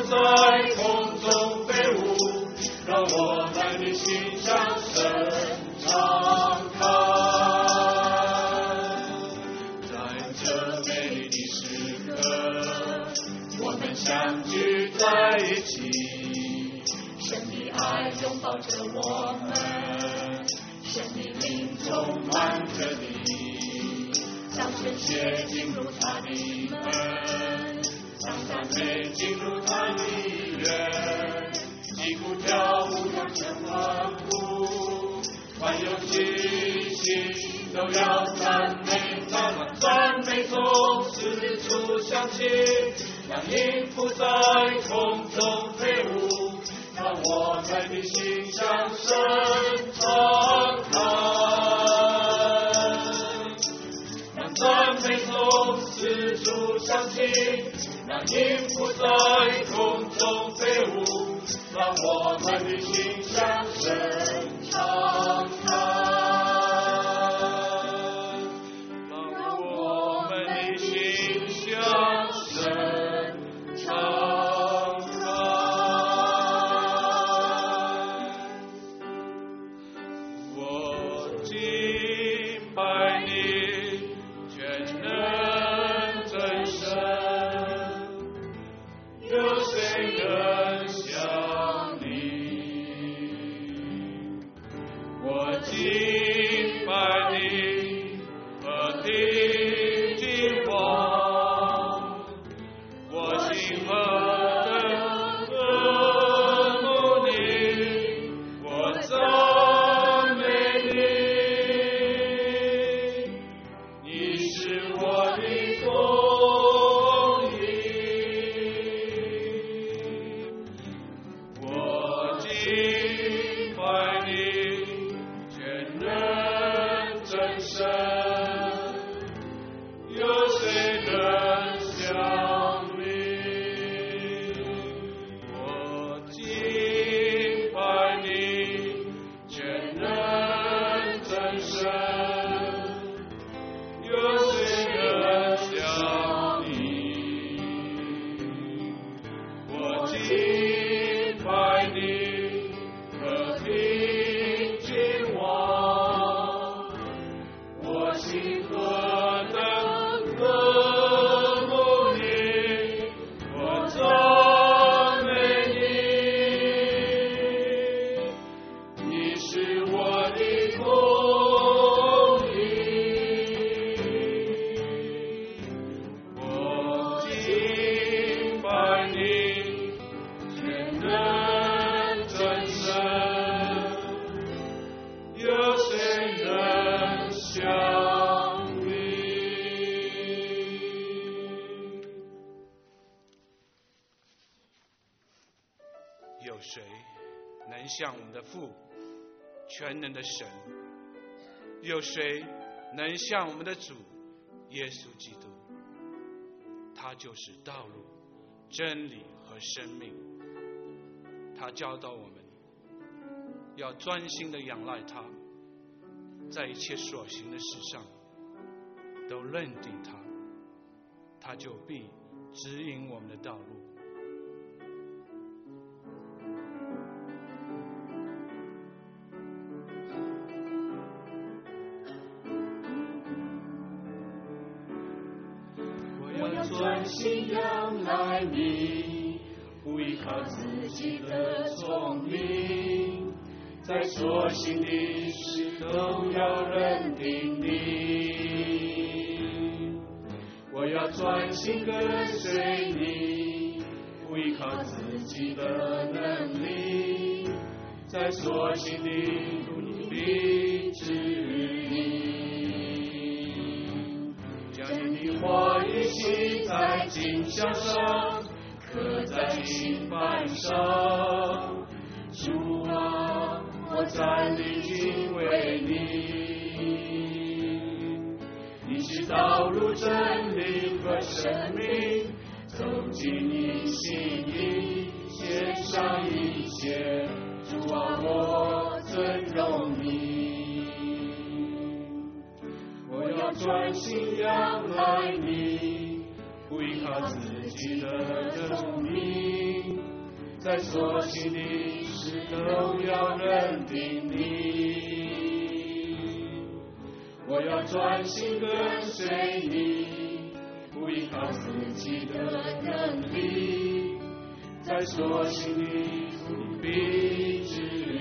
在空中飞舞，让我们的心向神敞开。在这美丽的时刻，我们相聚在一起，神的爱拥抱着我们，神的灵充满着你，让圣洁进入他的门，让赞美进入他的园，击鼓跳舞让神欢呼，万有气息都要赞美他，让赞美从四处响起，让音符在空中飞舞，让我们的心向神敞开，让赞美从四处响起，让音符在空中飞舞，让我们的心向神敞开，让我们的心向神敞开。我敬拜你全能真神，有谁能像你？我敬拜你和平君王，我心何等渴慕你，我赞美你，你是我的公义。我敬拜你全能真神，有谁能像你？我敬拜你全能真神，有谁能像你？我敬拜你和平君王，我心何等渴慕你，我赞美你，你是我的公义。我敬拜你全能真神，有谁能像你？ 有谁能像我们的父，全能的神？有谁能像我们的主耶稣基督？他就是道路、真理和生命。他教导我们要专心的仰赖他，在一切所行的事上都认定他，他就必指引我们的道路。 我要专心仰赖你，不依靠自己的聪明，在所行的事都要认定你。我要专心跟随你，不依靠自己的能力，在所行的路你必指引。将你的话语写在经箱上，刻在心板上。主啊，我站立敬畏你，你是道路、真理和生命，走进你心意，献上一切。主啊，我尊荣你，我要专心仰赖你，不依靠自己的聪明， 在所行的事都要认定你。我要专心跟随你，不依靠自己的能力，在所行的路必指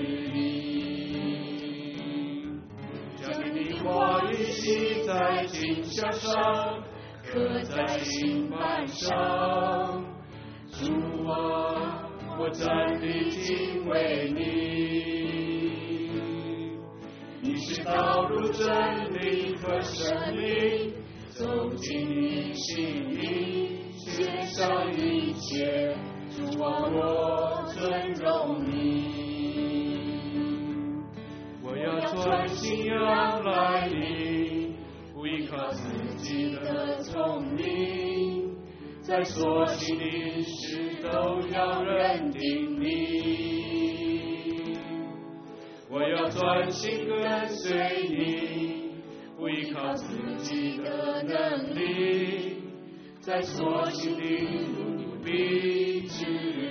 引。将你的话语记在经箱上，刻在心板上。主啊，我站立敬畏你。你是道路、真理和生命，走进你心里，献上一切。主啊，我尊荣你。我要专心仰赖你，不依靠自己的聪明，在所行的事都要认定你。我要专心跟随你，不依靠自己的能力，在所行的路必指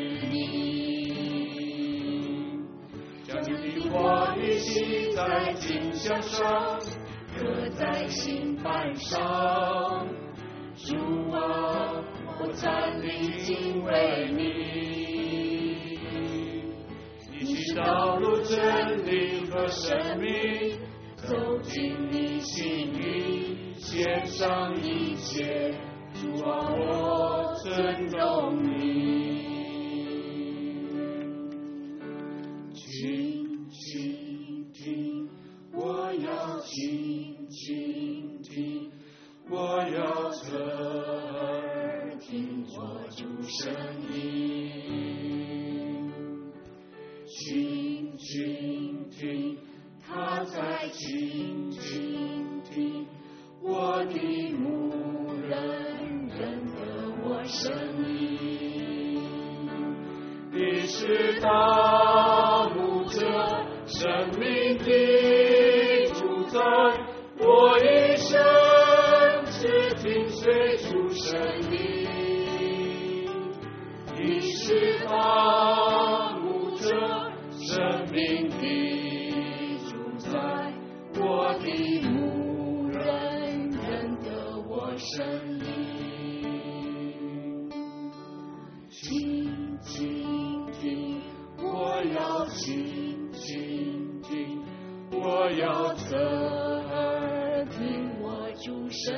引。将你的话语记在经箱上，刻在心板上。主啊，我站立敬畏你。你是道路、真理和生命，走进你心里，献上一切。主啊，我尊荣你。静静听，我要静静听，我要侧耳听我主声音。静静听，他在静静听，我的牧人认得我声音。你是大牧者，生命的主宰，我一生只听随主声音。你是大牧者，生命的主宰，我的牧人认得我声音。静静听，我要静静听，我要侧耳听我主声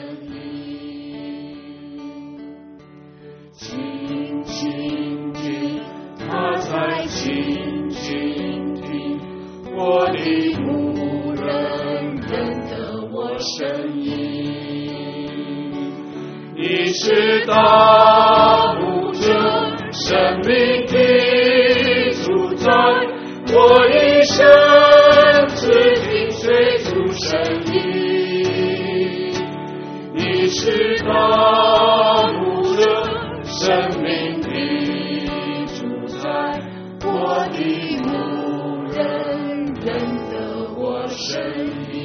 音。静静听，他在静静听，我的牧人认得我声音。你是大牧者，生命的主宰，我一生只听随主声音。你是大牧者，生命的主宰，我的牧人认得我声音。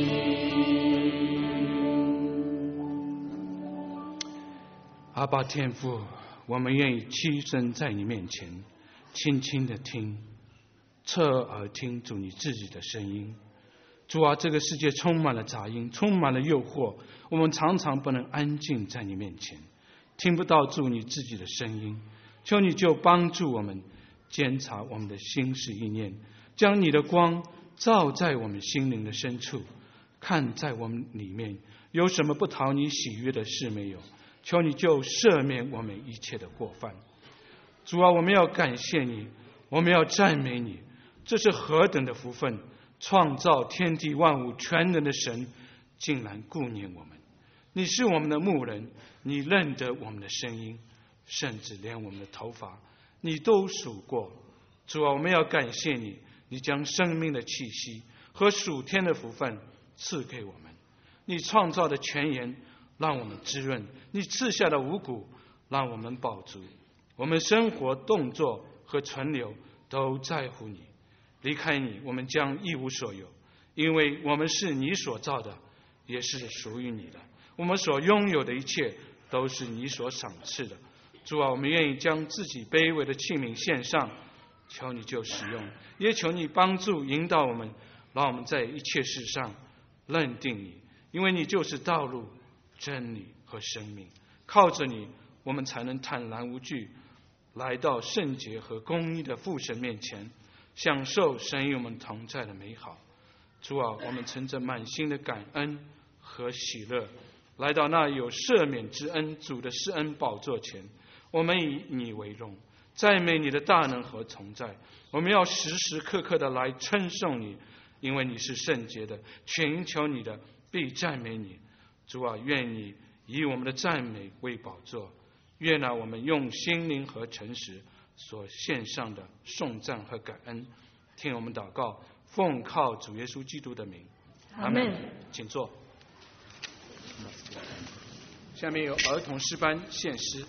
阿爸天父，我们愿意屈身在你面前，轻轻的听，侧耳听主你自己的声音。主啊，这个世界充满了杂音，充满了诱惑，我们常常不能安静在你面前，听不到主你自己的声音。求你就帮助我们监察我们的心思意念，将你的光照在我们心灵的深处，看在我们里面有什么不讨你喜悦的事没有。求你就赦免我们一切的过犯。主啊，我们要感谢你，我们要赞美你，这是何等的福分！创造天地万物全能的神竟然顾念我们。你是我们的牧人，你认得我们的声音，甚至连我们的头发你都数过。主啊，我们要感谢你，你将生命的气息和属天的福分赐给我们。你创造的泉源让我们滋润，你赐下的五谷让我们饱足。我们生活动作和存留都在乎你，离开你我们将一无所有，因为我们是你所造的，也是属于你的。我们所拥有的一切都是你所赏赐的。主啊，我们愿意将自己卑微的器皿献上， 求你就使用，也求你帮助引导我们，让我们在一切事上认定你，因为你就是道路、真理和生命。靠着你，我们才能坦然无惧来到圣洁和公义的父神面前，享受神与我们同在的美好。主啊，我们存着满心的感恩和喜乐，来到那有赦免之恩主的施恩宝座前，我们以你为荣，赞美你的大能和同在。我们要时时刻刻的来称颂你，因为你是圣洁的，寻求你的必赞美你。主啊，愿你以我们的赞美为宝座，愿我们用心灵和诚实所献上的颂赞和感恩，听我们祷告，奉靠主耶稣基督的名， 阿们。 请坐。下面由儿童诗班献诗。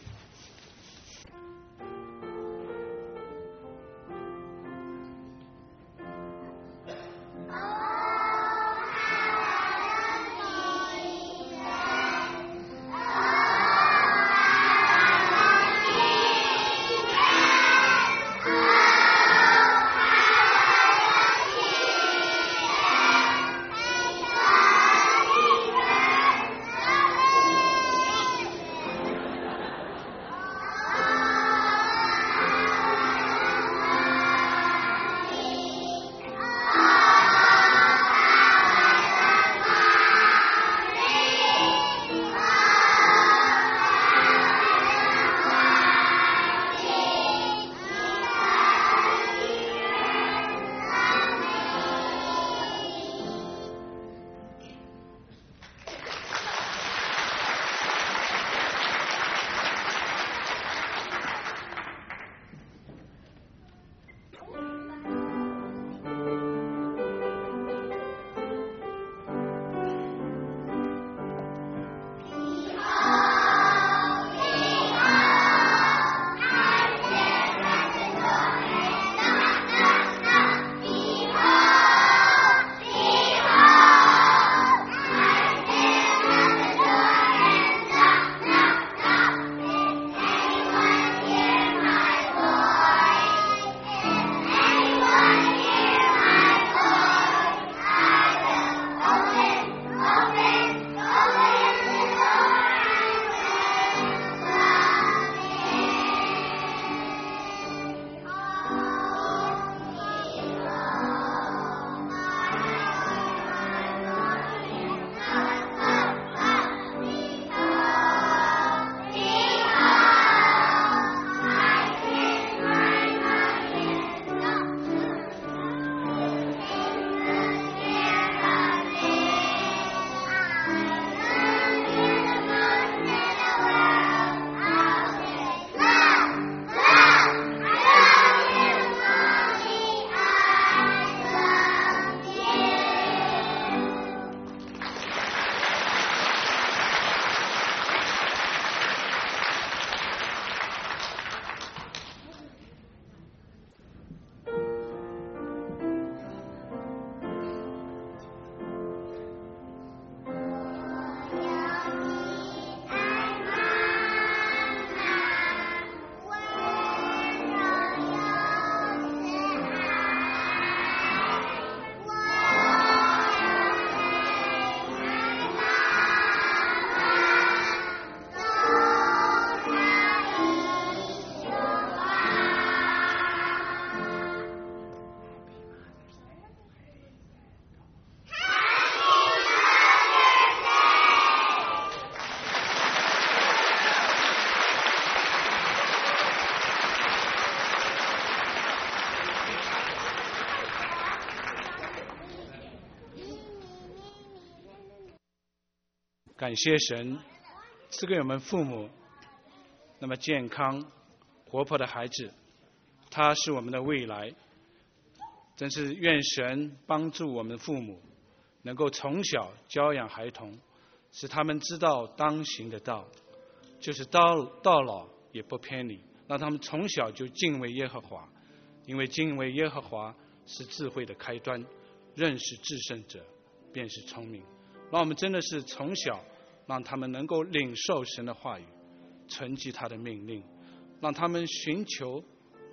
感谢神赐给我们父母那么健康活泼的孩子，他是我们的未来。真是愿神帮助我们父母能够从小教养孩童，使他们知道当行的道，就是到老也不偏离，让他们从小就敬畏耶和华，因为敬畏耶和华是智慧的开端，认识至圣者便是聪明。让我们真的是从小让他们能够领受神的话语，存记他的命令，让他们寻求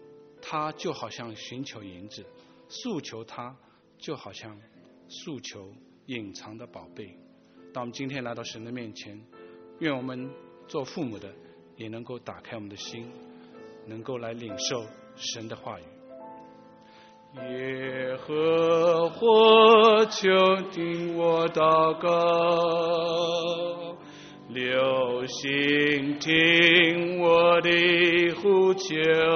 他就好像寻求银子，诉求他就好像诉求隐藏的宝贝。当我们今天来到神的面前，愿我们做父母的也能够打开我们的心，能够来领受神的话语。耶和华，求听我祷告，留心听我的呼求，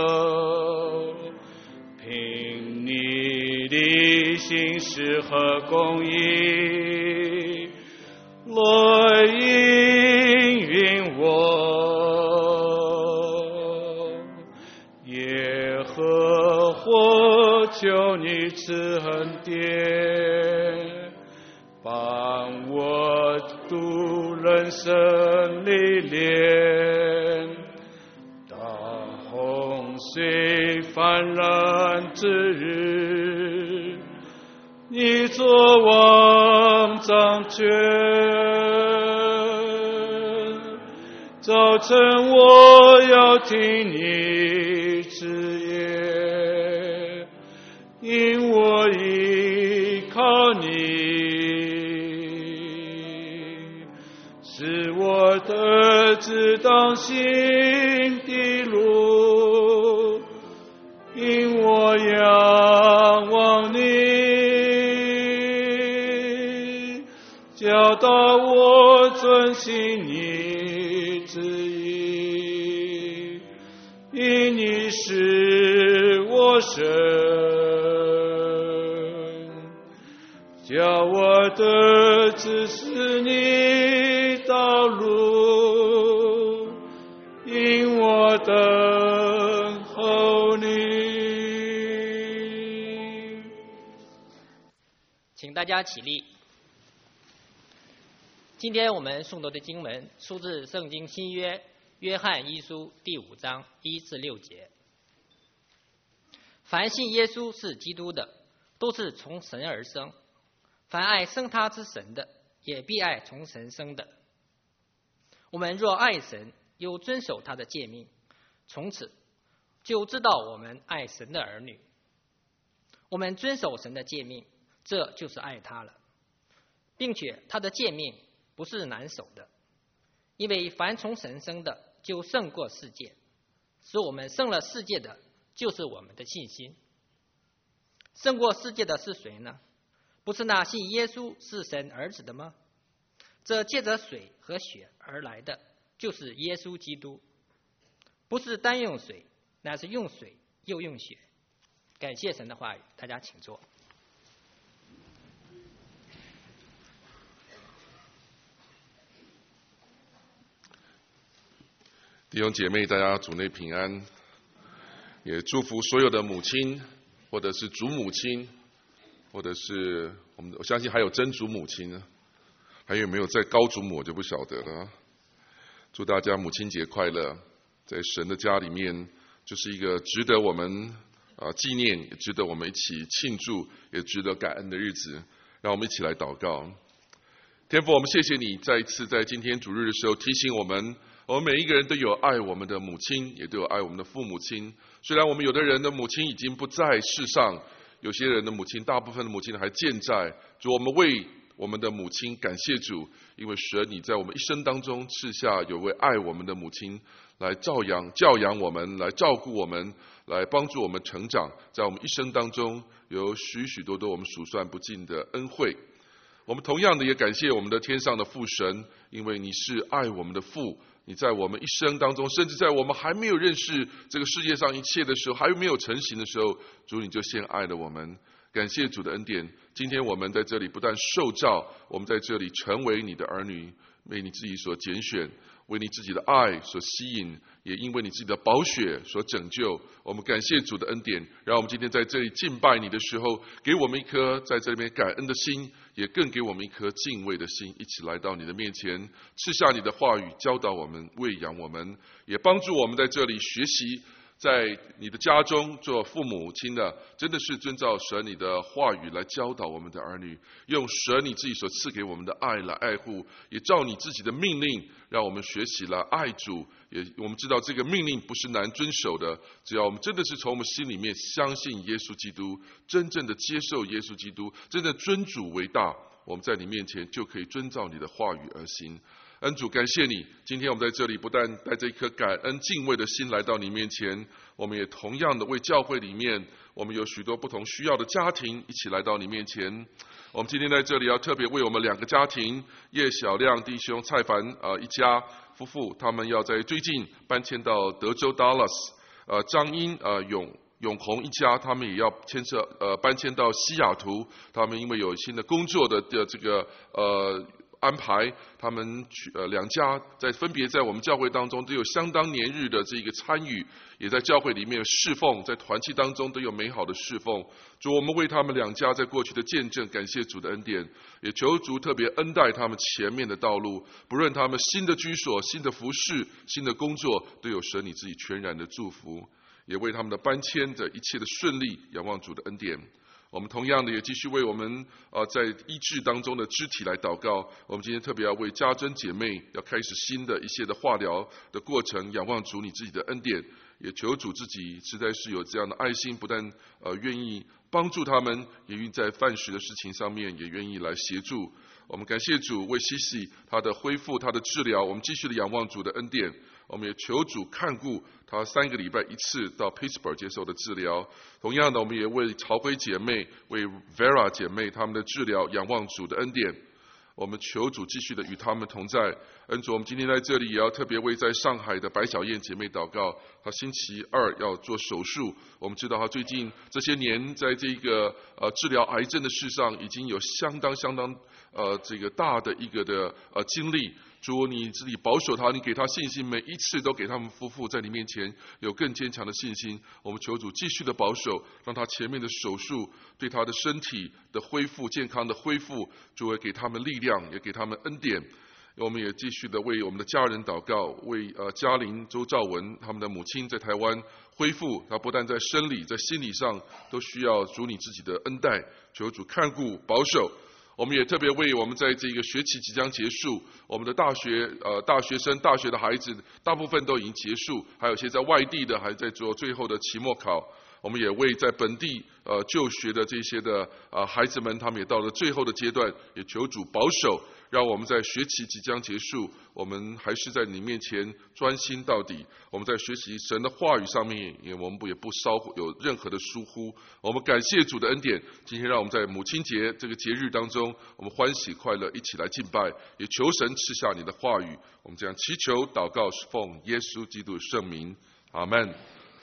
凭你的信实和公义来应允我。耶和华，求你赐恩典，帮我度人生历练，当洪水泛滥之日，你作王掌权。早晨我要听你之言，因我依靠你，是我的指导行的路，因我仰望你，教导我遵行你旨意，因你是我神，叫我的指示你道路，因我等候你。 请大家起立。今天我们诵读的经文出自圣经新约约翰一书第5章1至6节。凡信耶稣是基督的，都是从神而生。凡爱生他之神的，也必爱从神生的。我们若爱神，又遵守他的诫命，从此就知道我们爱神的儿女。我们遵守神的诫命，这就是爱他了，并且他的诫命不是难守的，因为凡从神生的，就胜过世界。使我们胜了世界的，就是我们的信心。胜过世界的是谁呢？不是那信耶稣是神儿子的吗？这借着水和血而来的，就是耶稣基督。不是单用水，乃是用水又用血。感谢神的话语，大家请坐。 弟兄姐妹，大家主内平安，也祝福所有的母亲，或者是祖母亲，或者是我相信还有真祖母亲呢，还有没有在高祖母我就不晓得了。祝大家母亲节快乐！在神的家里面，就是一个值得我们纪念，也值得我们一起庆祝，也值得感恩的日子。让我们一起来祷告。天父，我们谢谢你再一次在今天主日的时候提醒我们每一个人都有爱我们的母亲，也都有爱我们的父母亲。虽然我们有的人的母亲已经不在世上，有些人的母亲，大部分的母亲还健在。主，我们为我们的母亲感谢主，因为神你在我们一生当中赐下有位爱我们的母亲来教养我们，来照顾我们，来帮助我们成长，在我们一生当中有许许多多我们数算不尽的恩惠。我们同样的也感谢我们的天上的父神，因为你是爱我们的父，你在我们一生当中，甚至在我们还没有认识这个世界上一切的时候，还没有成型的时候，主你就先爱了我们。感谢主的恩典，今天我们在这里不但受召，我们在这里成为你的儿女，为你自己所拣选，为你自己的爱所吸引，也因为你自己的宝血所拯救。我们感谢主的恩典，让我们今天在这里敬拜你的时候，给我们一颗在这里面感恩的心，也更给我们一颗敬畏的心，一起来到你的面前，赐下你的话语，教导我们，喂养我们，也帮助我们在这里学习在你的家中做父母亲的，真的是遵照神你的话语来教导我们的儿女，用神你自己所赐给我们的爱来爱护，也照你自己的命令，让我们学习了爱主。也我们知道这个命令不是难遵守的，只要我们真的是从我们心里面相信耶稣基督，真正的接受耶稣基督，真正尊主为大，我们在你面前就可以遵照你的话语而行。恩主，感谢你，今天我们在这里不但带着一颗感恩敬畏的心来到你面前，我们也同样的为教会里面我们有许多不同需要的家庭一起来到你面前。我们今天在这里要特别为我们2个家庭，叶小亮弟兄、蔡凡一家夫妇，他们要在最近搬迁到德州 Dallas， 张英永红一家，他们也要搬迁到西雅图，他们因为有新的工作的这个安排，他们2家分别在我们教会当中都有相当年日的这个参与，也在教会里面侍奉，在团契当中都有美好的侍奉。主，我们为他们2家在过去的见证感谢主的恩典，也求主特别恩待他们前面的道路，不论他们新的居所、新的服事、新的工作，都有神你自己全然的祝福，也为他们的搬迁的一切的顺利仰望主的恩典。我们同样的也继续为我们在医治当中的肢体来祷告。我们今天特别要为家珍姐妹要开始新的一些的化疗的过程，仰望主你自己的恩典，也求主自己实在是有这样的爱心，不但愿意帮助他们，也愿意在饭食的事情上面也愿意来协助。我们感谢主为西西他的恢复、他的治疗，我们继续的仰望主的恩典。我们也求主看顾他3个礼拜一次到 Pittsburgh 接受的治疗。同样的，我们也为朝晖姐妹、为 Vera 姐妹他们的治疗仰望主的恩典。我们求主继续的与他们同在。恩主，我们今天在这里也要特别为在上海的白小燕姐妹祷告，她星期2要做手术。我们知道她最近这些年在这个治疗癌症的事上已经有相当这个大的一个的经历。主，你自己保守他，你给他信心，每一次都给他们夫妇在你面前有更坚强的信心。我们求主继续的保守，让他前面的手术对他的身体的恢复、健康的恢复，主也给他们力量，也给他们恩典。我们也继续的为我们的家人祷告，为嘉玲、周兆文他们的母亲在台湾恢复，他不但在生理、在心理上都需要主你自己的恩待，求主看顾保守。我们也特别为我们在这个学期即将结束，我们的大学生、大学的孩子大部分都已经结束，还有些在外地的还在做最后的期末考。我们也为在本地就学的这些的孩子们，他们也到了最后的阶段，也求主保守，让我们在学期即将结束，我们还是在你面前专心到底。我们在学习神的话语上面，我们也不稍有任何的疏忽。我们感谢主的恩典，今天让我们在母亲节这个节日当中，我们欢喜快乐一起来敬拜，也求神赐下你的话语。我们这样祈求祷告，是奉耶稣基督圣名，阿们。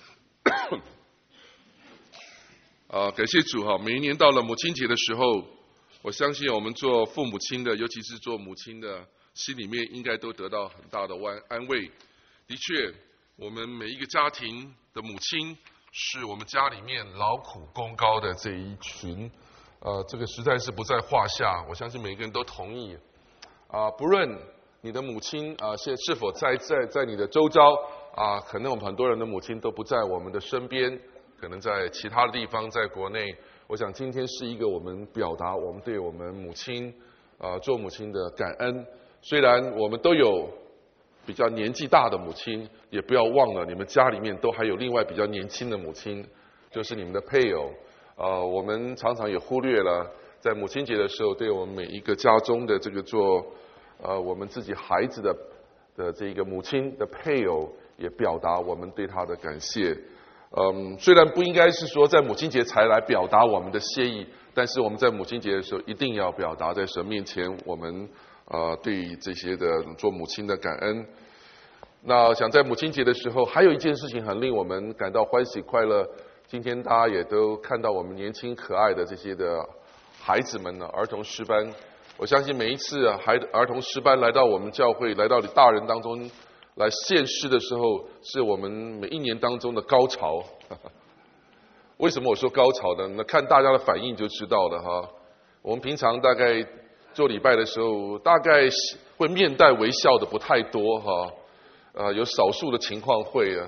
感谢主哈！每一年到了母亲节的时候，我相信我们做父母亲的，尤其是做母亲的，心里面应该都得到很大的安慰。的确，我们每一个家庭的母亲，是我们家里面劳苦功高的这一群，这个实在是不在话下。我相信每个人都同意。不论你的母亲现是否在你的周遭可能我们很多人的母亲都不在我们的身边。可能在其他的地方，在国内，我想今天是一个我们表达我们对我们母亲做母亲的感恩。虽然我们都有比较年纪大的母亲，也不要忘了你们家里面都还有另外比较年轻的母亲，就是你们的配偶。我们常常也忽略了在母亲节的时候，对我们每一个家中的这个做我们自己孩子的这个母亲的配偶，也表达我们对他的感谢。虽然不应该是说在母亲节才来表达我们的谢意，但是我们在母亲节的时候一定要表达在神面前我们对这些的做母亲的感恩。那想在母亲节的时候，还有一件事情很令我们感到欢喜快乐。今天大家也都看到我们年轻可爱的这些的孩子们呢，儿童诗班。我相信每一次儿童诗班来到我们教会，来到大人当中来献诗的时候，是我们每一年当中的高潮。为什么我说高潮呢？那看大家的反应就知道了哈。我们平常大概做礼拜的时候，大概会面带微笑的不太多哈。有少数的情况会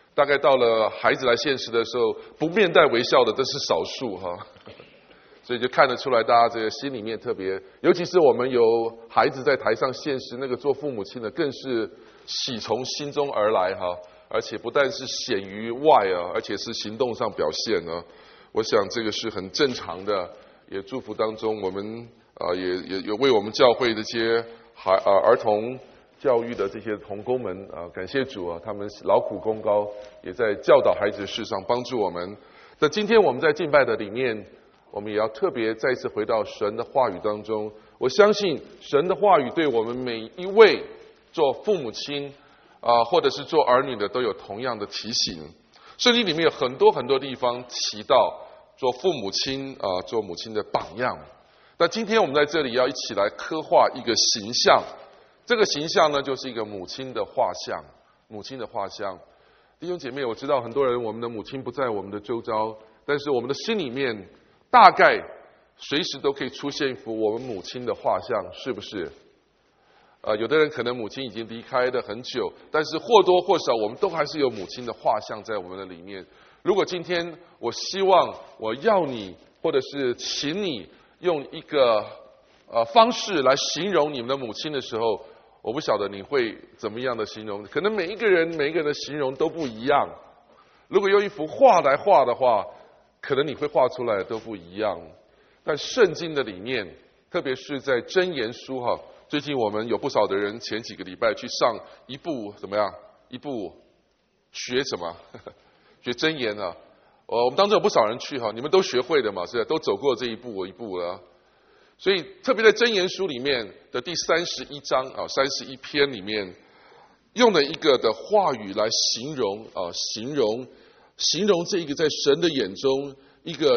大概到了孩子来献诗的时候，不面带微笑的都是少数哈。所以就看得出来，大家这个心里面特别，尤其是我们有孩子在台上献诗，那个做父母亲的更是喜从心中而来哈，而且不但是显于外啊，而且是行动上表现呢。我想这个是很正常的，也祝福当中我们也为我们教会这些儿童教育的这些同工们感谢主啊，他们劳苦功高，也在教导孩子的事上帮助我们。那今天我们在敬拜的里面，我们也要特别再一次回到神的话语当中。我相信神的话语对我们每一位做父母亲或者是做儿女的都有同样的提醒。圣经里面有很多很多地方提到做父母亲做母亲的榜样。那今天我们在这里要一起来刻画一个形象，这个形象呢就是一个母亲的画像。母亲的画像，弟兄姐妹，我知道很多人我们的母亲不在我们的周遭，但是我们的心里面大概随时都可以出现一幅我们母亲的画像，是不是？有的人可能母亲已经离开了很久，但是或多或少我们都还是有母亲的画像在我们的里面。如果今天我希望我要你，或者是请你用一个方式来形容你们的母亲的时候，我不晓得你会怎么样的形容，可能每一个人的形容都不一样。如果用一幅画来画的话，可能你会画出来的都不一样。但圣经的里面，特别是在箴言书哈，最近我们有不少的人前几个礼拜去上一部怎么样？一部学什么？学箴言啊。我们当中有不少人去哈，你们都学会的嘛，是吧？都走过这一步一步了。所以特别在箴言书里面的第31章31篇里面，用了一个的话语来形容这一个在神的眼中一个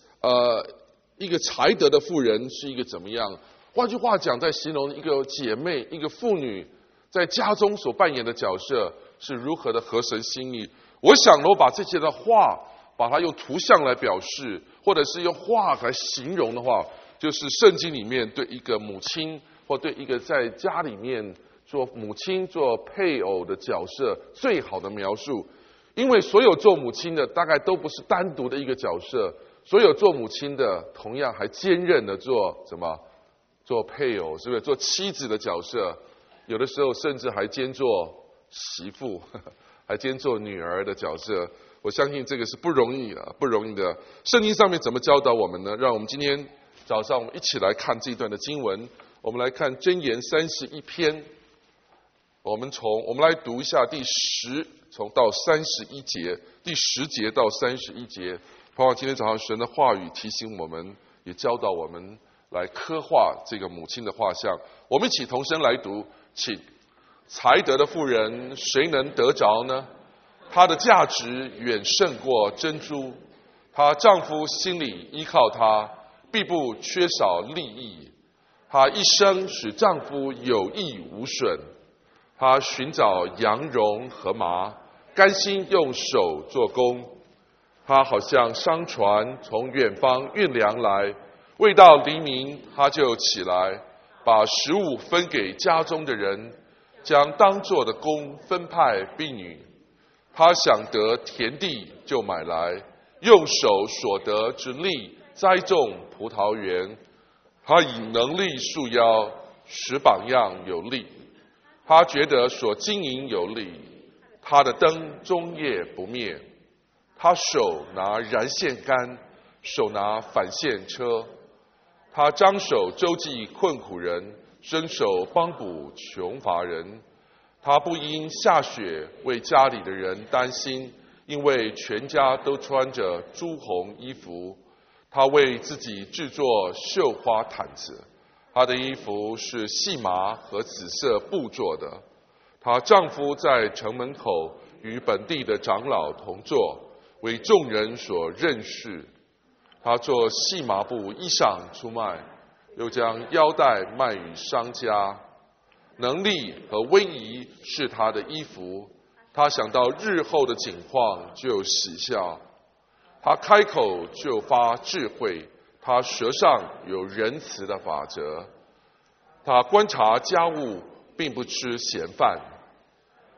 才德的妇人是一个怎么样？换句话讲，在形容一个姐妹、一个妇女在家中所扮演的角色是如何的合神心意。我想我把这些的话，把它用图像来表示，或者是用画来形容的话，就是圣经里面对一个母亲或对一个在家里面做母亲、做配偶的角色最好的描述。因为所有做母亲的大概都不是单独的一个角色，所有做母亲的同样还兼任的做什么？做配偶，是不是？做妻子的角色，有的时候甚至还兼做媳妇，还兼做女儿的角色。我相信这个是不容易的。圣经上面怎么教导我们呢？让我们今天早上我们一起来看这一段的经文。我们来看箴言31篇，我们来读一下第10到31节，第10节到31节。盼望今天早上神的话语提醒我们，也教导我们来刻画这个母亲的画像。我们一起同声来读，请。才德的妇人，谁能得着呢？她的价值远胜过珍珠，她丈夫心里依靠她，必不缺少利益。她一生使丈夫有益无损，她寻找羊绒和麻，甘心用手做工。她好像商船从远方运粮来，未到黎明，她就起来，把食物分给家中的人，将当做的工分派婢女。他想得田地就买来，用手所得之力栽种葡萄园。他以能力束腰，使榜样有力。他觉得所经营有力，他的灯终夜不灭。他手拿燃线杆，手拿反线车。他张手周济困苦人，伸手帮补穷乏人。他不因下雪为家里的人担心，因为全家都穿着朱红衣服。他为自己制作绣花毯子，他的衣服是细麻和紫色布做的。她丈夫在城门口与本地的长老同坐，为众人所认识。他做细麻布衣裳出卖，又将腰带卖与商家。能力和威仪是他的衣服，他想到日后的景况就喜笑。他开口就发智慧，他舌上有仁慈的法则。他观察家务，并不吃闲饭。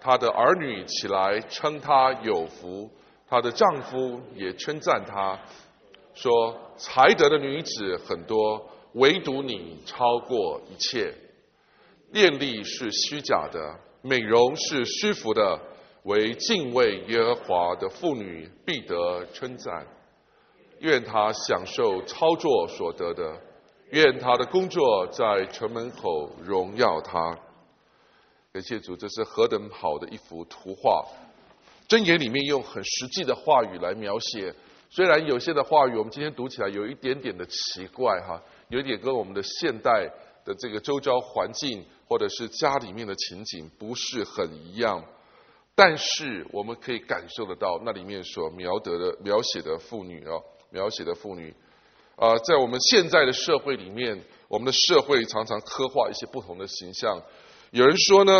她的儿女起来称她有福，她的丈夫也称赞她，说才德的女子很多，唯独你超过一切。艳丽是虚假的，美容是虚浮的，唯敬畏耶和华的妇女必得称赞。愿她享受操作所得的，愿她的工作在城门口荣耀她。感谢主，这是何等好的一幅图画！箴言里面用很实际的话语来描写，虽然有些的话语我们今天读起来有一点点的奇怪哈，有一点跟我们的现代的这个周遭环境或者是家里面的情景不是很一样，但是我们可以感受得到那里面所描写的妇女在我们现在的社会里面，我们的社会常常刻画一些不同的形象。有人说呢，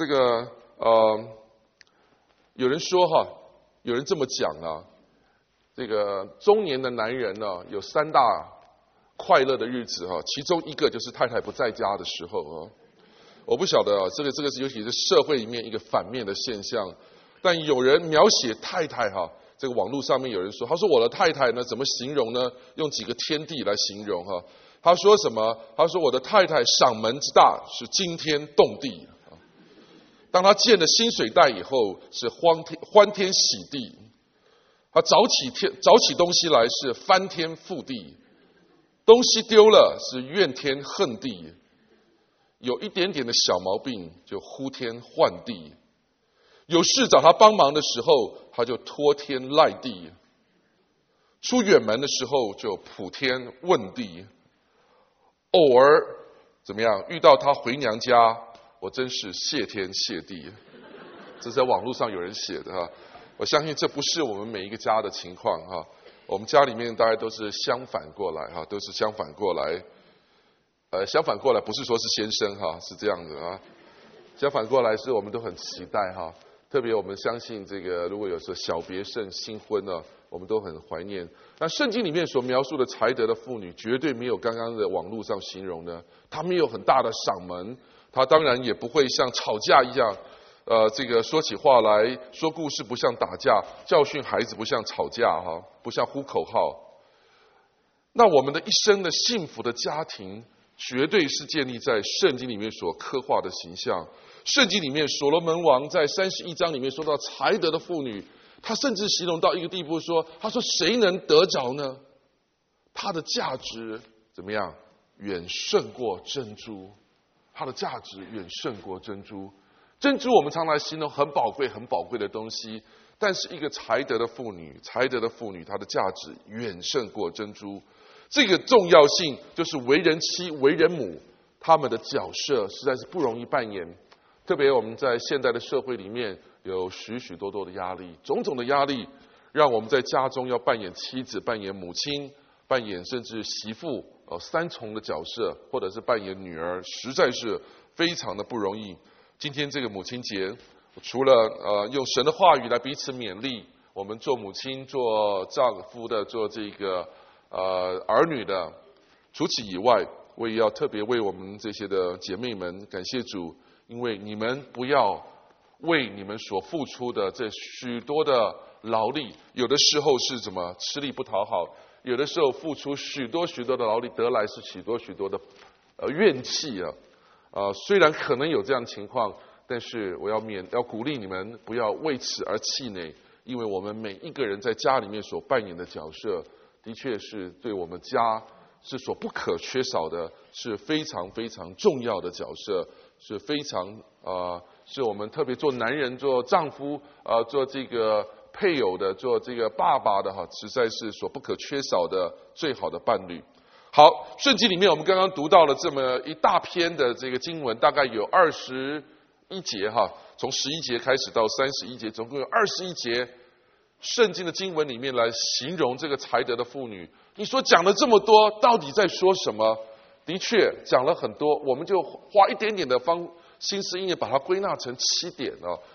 有人这么讲啊，这个中年的男人呢，有3大快乐的日子哈，其中一个就是太太不在家的时候啊。我不晓得啊，这个是尤其是社会里面一个反面的现象。但有人描写太太哈，这个网络上面有人说，他说我的太太呢怎么形容呢？用几个天地来形容哈。他说什么？他说我的太太嗓门之大是惊天动地，当他见了薪水袋以后是欢天喜地，他找起东西来是翻天覆地，东西丢了是怨天恨地，有一点点的小毛病就呼天唤地，有事找他帮忙的时候他就拖天赖地，出远门的时候就普天问地，偶尔怎么样遇到他回娘家，我真是谢天谢地。这是在网络上有人写的哈，我相信这不是我们每一个家的情况哈。我们家里面大概都是相反过来哈，都是相反过来。相反过来不是说是先生哈，是这样子啊。相反过来是我们都很期待哈，特别我们相信这个，如果有时候小别胜新婚呢，我们都很怀念。那圣经里面所描述的才德的妇女，绝对没有刚刚的网络上形容的。她没有很大的嗓门，她当然也不会像吵架一样，这个说起话来说故事不像打架，教训孩子不像吵架哈，不像呼口号。那我们的一生的幸福的家庭，绝对是建立在圣经里面所刻画的形象。圣经里面所罗门王在31章里面说到才德的妇女，他甚至形容到一个地步说，他说谁能得着呢？她的价值怎么样？远胜过珍珠。她的价值远胜过珍珠。珍珠我们常来形容很宝贵很宝贵的东西，但是一个才德的妇女，她的价值远胜过珍珠。这个重要性就是为人妻为人母，他们的角色实在是不容易扮演。特别我们在现代的社会里面有许许多多的压力，种种的压力让我们在家中要扮演妻子，扮演母亲，扮演甚至媳妇3重的角色，或者是扮演女儿，实在是非常的不容易。今天这个母亲节，除了用神的话语来彼此勉励，我们做母亲做丈夫的做这个儿女的，除此以外，我也要特别为我们这些的姐妹们感谢主，因为你们不要为你们所付出的这许多的劳力，有的时候是怎么吃力不讨好，有的时候付出许多许多的劳力，得来是许多许多的怨气啊。虽然可能有这样的情况，但是我要鼓励你们不要为此而气馁，因为我们每一个人在家里面所扮演的角色，的确是对我们家是所不可缺少的，是非常非常重要的角色，是非常是我们特别做男人、做丈夫、做这个配偶的、做这个爸爸的哈，实在是所不可缺少的最好的伴侣。好，圣经里面我们刚刚读到了这么一大篇的这个经文，大概有21节哈，从11节开始到31节，总共有21节圣经的经文里面来形容这个才德的妇女。你说讲了这么多，到底在说什么？的确讲了很多，我们就花一点点的心思意念把它归纳成7点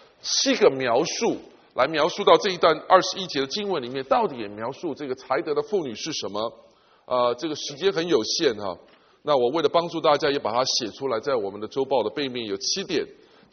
7个描述，来描述到这一段21节的经文里面，到底也描述这个才德的妇女是什么。这个时间很有限哈，那我为了帮助大家也把它写出来，在我们的周报的背面有7点。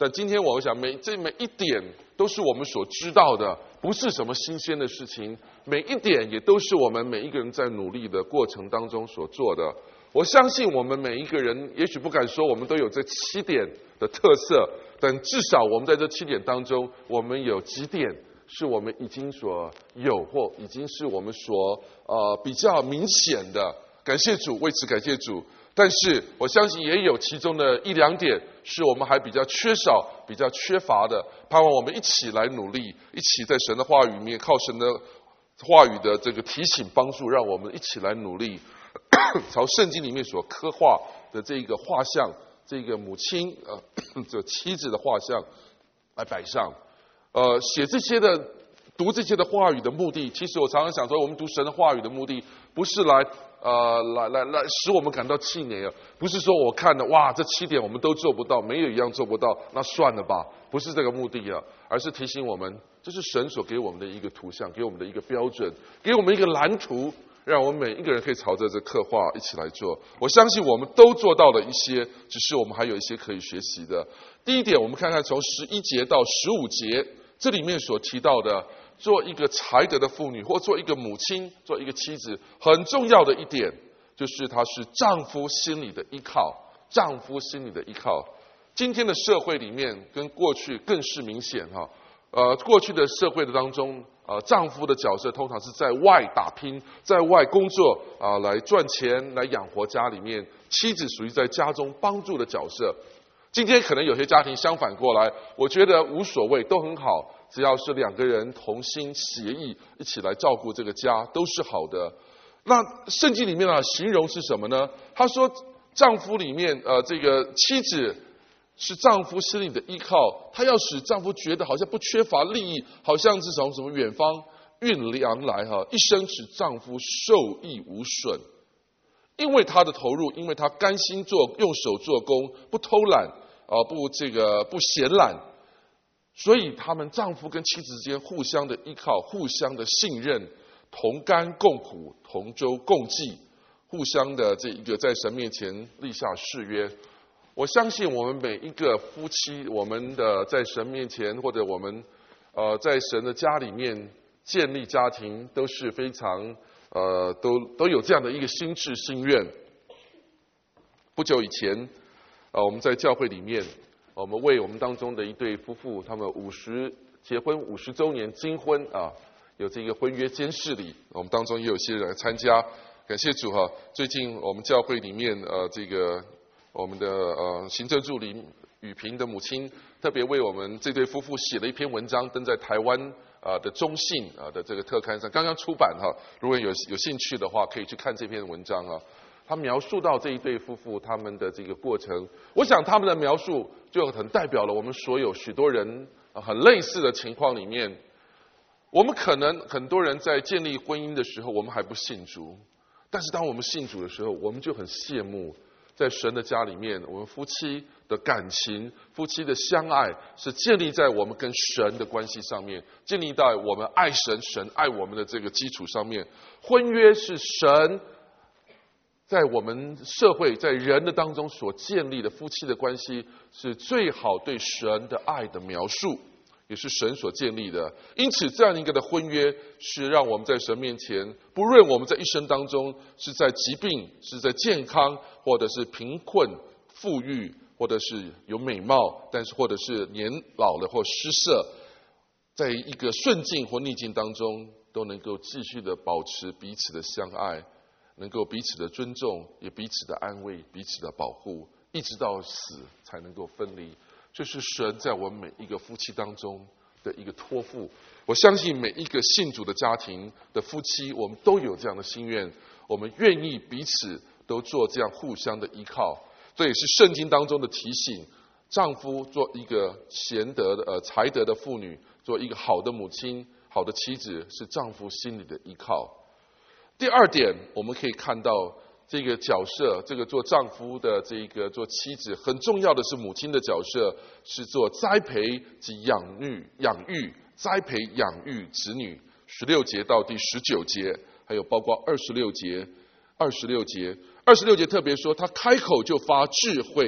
但今天我想每一点都是我们所知道的，不是什么新鲜的事情，每一点也都是我们每一个人在努力的过程当中所做的。我相信我们每一个人，也许不敢说我们都有这7点的特色，但至少我们在这7点当中，我们有几点是我们已经所有或已经是我们所比较明显的。感谢主，为此感谢主。但是我相信也有其中的1、2点是我们还比较缺少、比较缺乏的，盼望我们一起来努力，一起在神的话语里面，靠神的话语的这个提醒帮助，让我们一起来努力，朝圣经里面所刻画的这个画像，这个母亲这妻子的画像来摆上。写这些的、读这些的话语的目的，其实我常常想说，我们读神的话语的目的，不是来使我们感到气馁啊！不是说我看了哇，这7点我们都做不到，没有一样做不到，那算了吧，不是这个目的啊，而是提醒我们，这是神所给我们的一个图像，给我们的一个标准，给我们一个蓝图，让我们每一个人可以朝着这刻画一起来做。我相信我们都做到了一些，只是我们还有一些可以学习的。第一点，我们看看从11节到15节，这里面所提到的，做一个才德的妇女，或做一个母亲，做一个妻子，很重要的一点就是她是丈夫心里的依靠。丈夫心里的依靠，今天的社会里面跟过去更是明显哈。过去的社会的当中，丈夫的角色通常是在外打拼，在外工作来赚钱，来养活家里面。妻子属于在家中帮助的角色。今天可能有些家庭相反过来，我觉得无所谓，都很好，只要是2个人同心协意，一起来照顾这个家，都是好的。那圣经里面的形容是什么呢？他说，丈夫里面这个妻子是丈夫心里的依靠，她要使丈夫觉得好像不缺乏利益，好像是从什么远方运粮来一生使丈夫受益无损。因为她的投入，因为她甘心用手做工，不偷懒不闲懒，所以他们丈夫跟妻子之间互相的依靠，互相的信任，同甘共苦，同舟共济，互相的这一个在神面前立下誓约。我相信我们每一个夫妻，我们的在神面前，或者我们在神的家里面建立家庭，都是非常都有这样的一个心志心愿。不久以前，我们在教会里面，我们为我们当中的一对夫妇，他们结婚50周年金婚有这个婚约监事礼，我们当中也有些人来参加，感谢主哈！最近我们教会里面这个我们的行政助理雨萍的母亲，特别为我们这对夫妇写了一篇文章，登在台湾的中信的这个特刊上，刚刚出版哈。如果有兴趣的话，可以去看这篇文章啊。他描述到这一对夫妇他们的这个过程，我想他们的描述就很代表了我们所有许多人很类似的情况里面。我们可能很多人在建立婚姻的时候，我们还不信主，但是当我们信主的时候，我们就很羡慕在神的家里面，我们夫妻的感情、夫妻的相爱是建立在我们跟神的关系上面，建立在我们爱神、神爱我们的这个基础上面。婚约是神在我们社会、在人的当中所建立的夫妻的关系，是最好对神的爱的描述，也是神所建立的。因此，这样一个的婚约是让我们在神面前，不论我们在一生当中是在疾病、是在健康，或者是贫困、富裕，或者是有美貌，但是或者是年老了或失色，在一个顺境或逆境当中，都能够继续的保持彼此的相爱，能够彼此的尊重，也彼此的安慰，彼此的保护，一直到死才能够分离。这是神在我们每一个夫妻当中的一个托付。我相信每一个信主的家庭的夫妻，我们都有这样的心愿，我们愿意彼此都做这样互相的依靠。这也是圣经当中的提醒：丈夫做一个贤德的才德的妇女，做一个好的母亲、好的妻子，是丈夫心里的依靠。第二点，我们可以看到这个角色，这个做丈夫的，这个做妻子，很重要的是母亲的角色，是做栽培及养育、栽培养育子女。16节到第19节，还有包括26节特别说，他开口就发智慧，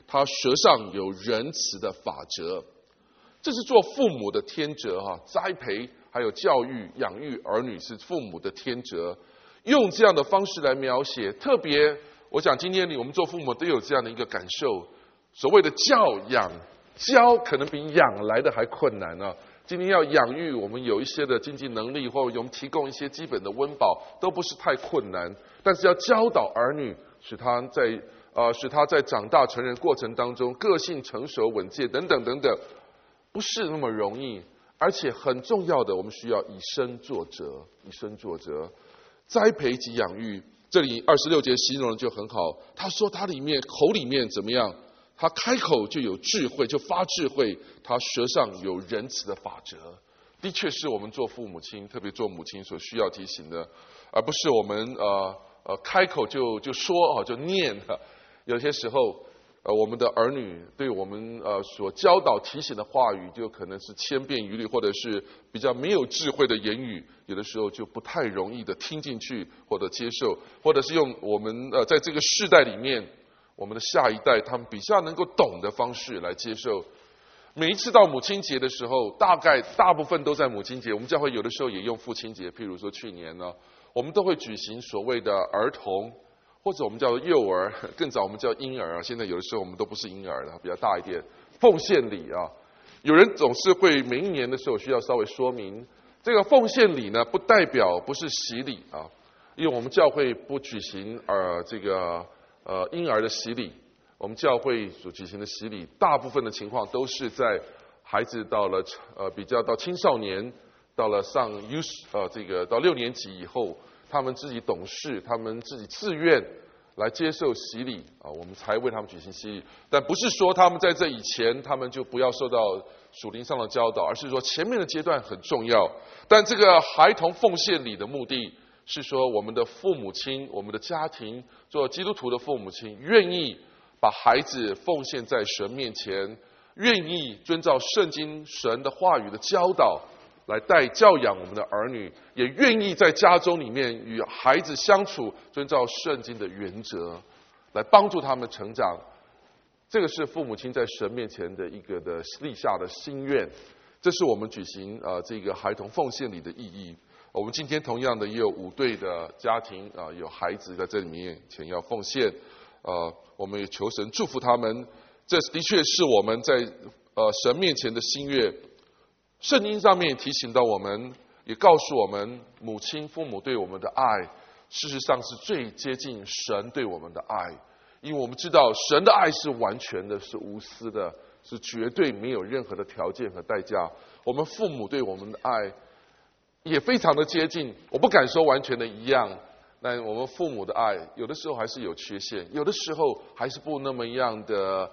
他舌上有仁慈的法则。这是做父母的天责栽培还有教育养育儿女是父母的天责。用这样的方式来描写，特别我想今天我们做父母都有这样的一个感受，所谓的教养，教可能比养来的还困难啊。今天要养育我们有一些的经济能力，或我们提供一些基本的温饱，都不是太困难。但是要教导儿女，使他在长大成人过程当中，个性成熟稳健等等等等，不是那么容易。而且很重要的，我们需要以身作则，以身作则，栽培及养育。这里26节形容的就很好，他说他口里面怎么样？他开口就有智慧，就发智慧，他舌上有仁慈的法则。的确是我们做父母亲，特别做母亲所需要提醒的，而不是我们开口就说就念。有些时候我们的儿女对我们所教导提醒的话语，就可能是千篇一律，或者是比较没有智慧的言语，有的时候就不太容易的听进去或者接受，或者是用我们在这个世代里面我们的下一代他们比较能够懂的方式来接受。每一次到母亲节的时候，大部分都在母亲节，我们教会有的时候也用父亲节，譬如说去年呢，我们都会举行所谓的儿童，或者我们叫幼儿，更早我们叫婴儿，现在有的时候我们都不是婴儿了，比较大一点，奉献礼啊。有人总是会每一年的时候需要稍微说明，这个奉献礼呢，不代表不是洗礼啊，因为我们教会不举行婴儿的洗礼，我们教会所举行的洗礼，大部分的情况都是在孩子到了比较到青少年，到了上到6年级以后，他们自己懂事，他们自己自愿来接受洗礼啊，我们才为他们举行洗礼。但不是说他们在这以前他们就不要受到属灵上的教导，而是说前面的阶段很重要。但这个孩童奉献礼的目的是说，我们的父母亲，我们的家庭，做基督徒的父母亲，愿意把孩子奉献在神面前，愿意遵照圣经神的话语的教导来教养我们的儿女，也愿意在家中里面与孩子相处，遵照圣经的原则来帮助他们成长。这个是父母亲在神面前的一个的立下的心愿，这是我们举行这个孩童奉献礼的意义。我们今天同样的也有5对的家庭有孩子在这里面前要奉献，我们也求神祝福他们。这的确是我们在神面前的心愿。圣经上面提醒到我们，也告诉我们，母亲父母对我们的爱，事实上是最接近神对我们的爱。因为我们知道神的爱是完全的，是无私的，是绝对没有任何的条件和代价。我们父母对我们的爱也非常的接近，我不敢说完全的一样，但我们父母的爱有的时候还是有缺陷，有的时候还是不那么样的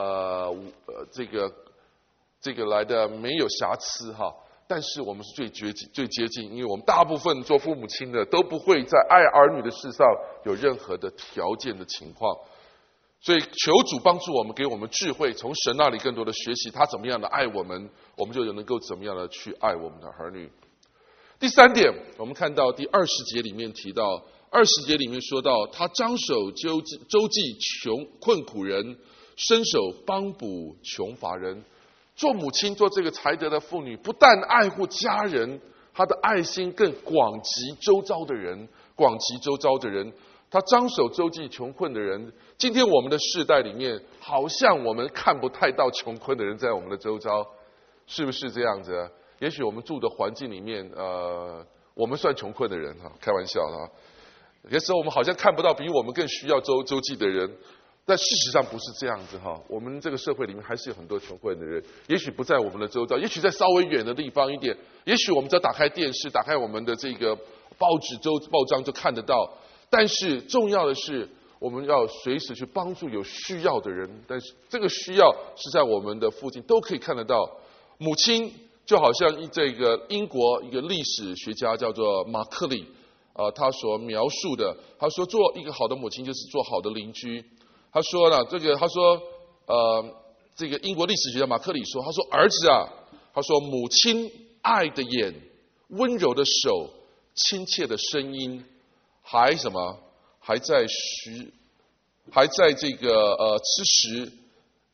这个来的没有瑕疵哈。但是我们是最接近，因为我们大部分做父母亲的都不会在爱儿女的事上有任何的条件的情况。所以求主帮助我们，给我们智慧，从神那里更多的学习他怎么样的爱我们，我们就能够怎么样的去爱我们的儿女。第3点，我们看到第20节里面提到，20节里面说到，他张手周济穷困苦人，伸手帮补穷乏人。做母亲，做这个才德的妇女，不但爱护家人，她的爱心更广及周遭的人，她张手周济穷困的人。今天我们的世代里面，好像我们看不太到穷困的人在我们的周遭，是不是这样子？也许我们住的环境里面，我们算穷困的人哈，开玩笑哈。有些时候我们好像看不到比我们更需要周济的人，但事实上不是这样子哈。我们这个社会里面还是有很多穷困的人，也许不在我们的周遭，也许在稍微远的地方一点，也许我们只要打开电视，打开我们的这个报章就看得到。但是重要的是，我们要随时去帮助有需要的人，但是这个需要是在我们的附近都可以看得到。母亲就好像这个英国一个历史学家叫做马克里，他所描述的，他说做一个好的母亲就是做好的邻居。他说了这个英国历史学家马克里说，他说儿子啊，他说母亲爱的眼、温柔的手、亲切的声音，还在这个吃食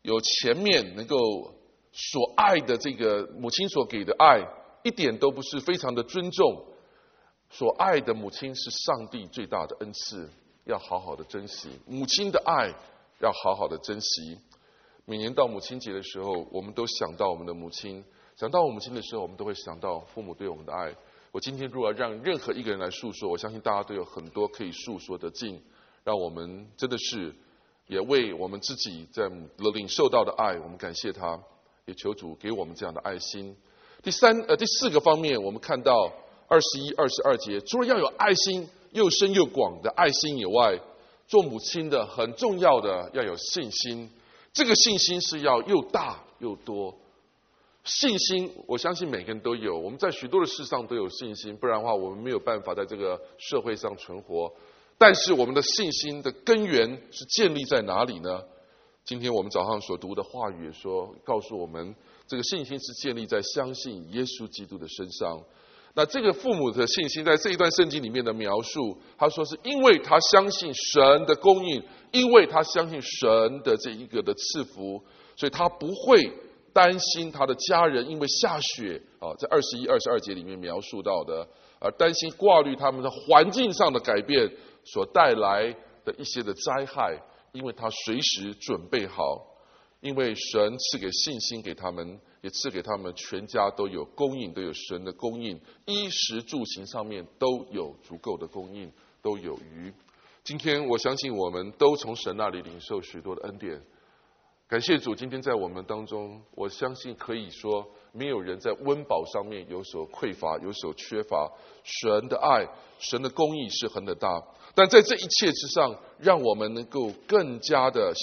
有前面能够所爱的这个母亲所给的爱，一点都不是非常的尊重。所爱的母亲是上帝最大的恩赐，要好好的珍惜母亲的爱，要好好的珍惜。每年到母亲节的时候，我们都想到我们的母亲，想到我母亲的时候，我们都会想到父母对我们的爱。我今天如果让任何一个人来诉说，我相信大家都有很多可以诉说的尽，让我们真的是也为我们自己在领受到的爱，我们感谢他，也求主给我们这样的爱心。第四个方面，我们看到21、22节，除了要有爱心又深又广的爱心以外，做母亲的很重要的要有信心。这个信心是要又大又多。信心，我相信每个人都有，我们在许多的事上都有信心，不然的话，我们没有办法在这个社会上存活。但是我们的信心的根源是建立在哪里呢？今天我们早上所读的话语也说，告诉我们这个信心是建立在相信耶稣基督的身上。那这个父母的信心在这一段圣经里面的描述，他说是因为他相信神的供应，因为他相信神的这一个的赐福，所以他不会担心他的家人因为下雪在21、22节里面描述到的，而担心挂虑他们的环境上的改变所带来的一些的灾害，因为他随时准备好，因为神赐给信心给他们，也赐给他们全家都有供应，都有神的供应，衣食住行上面都有足够的供应，都有余。今天我相信我们都从神那里领受许多的恩典，感谢主，今天在我们当中，我相信可以说没有人在温饱上面有所匮乏，有所缺乏。神的爱，神的公义是很的大，但在这一切之上，让我们能够更加的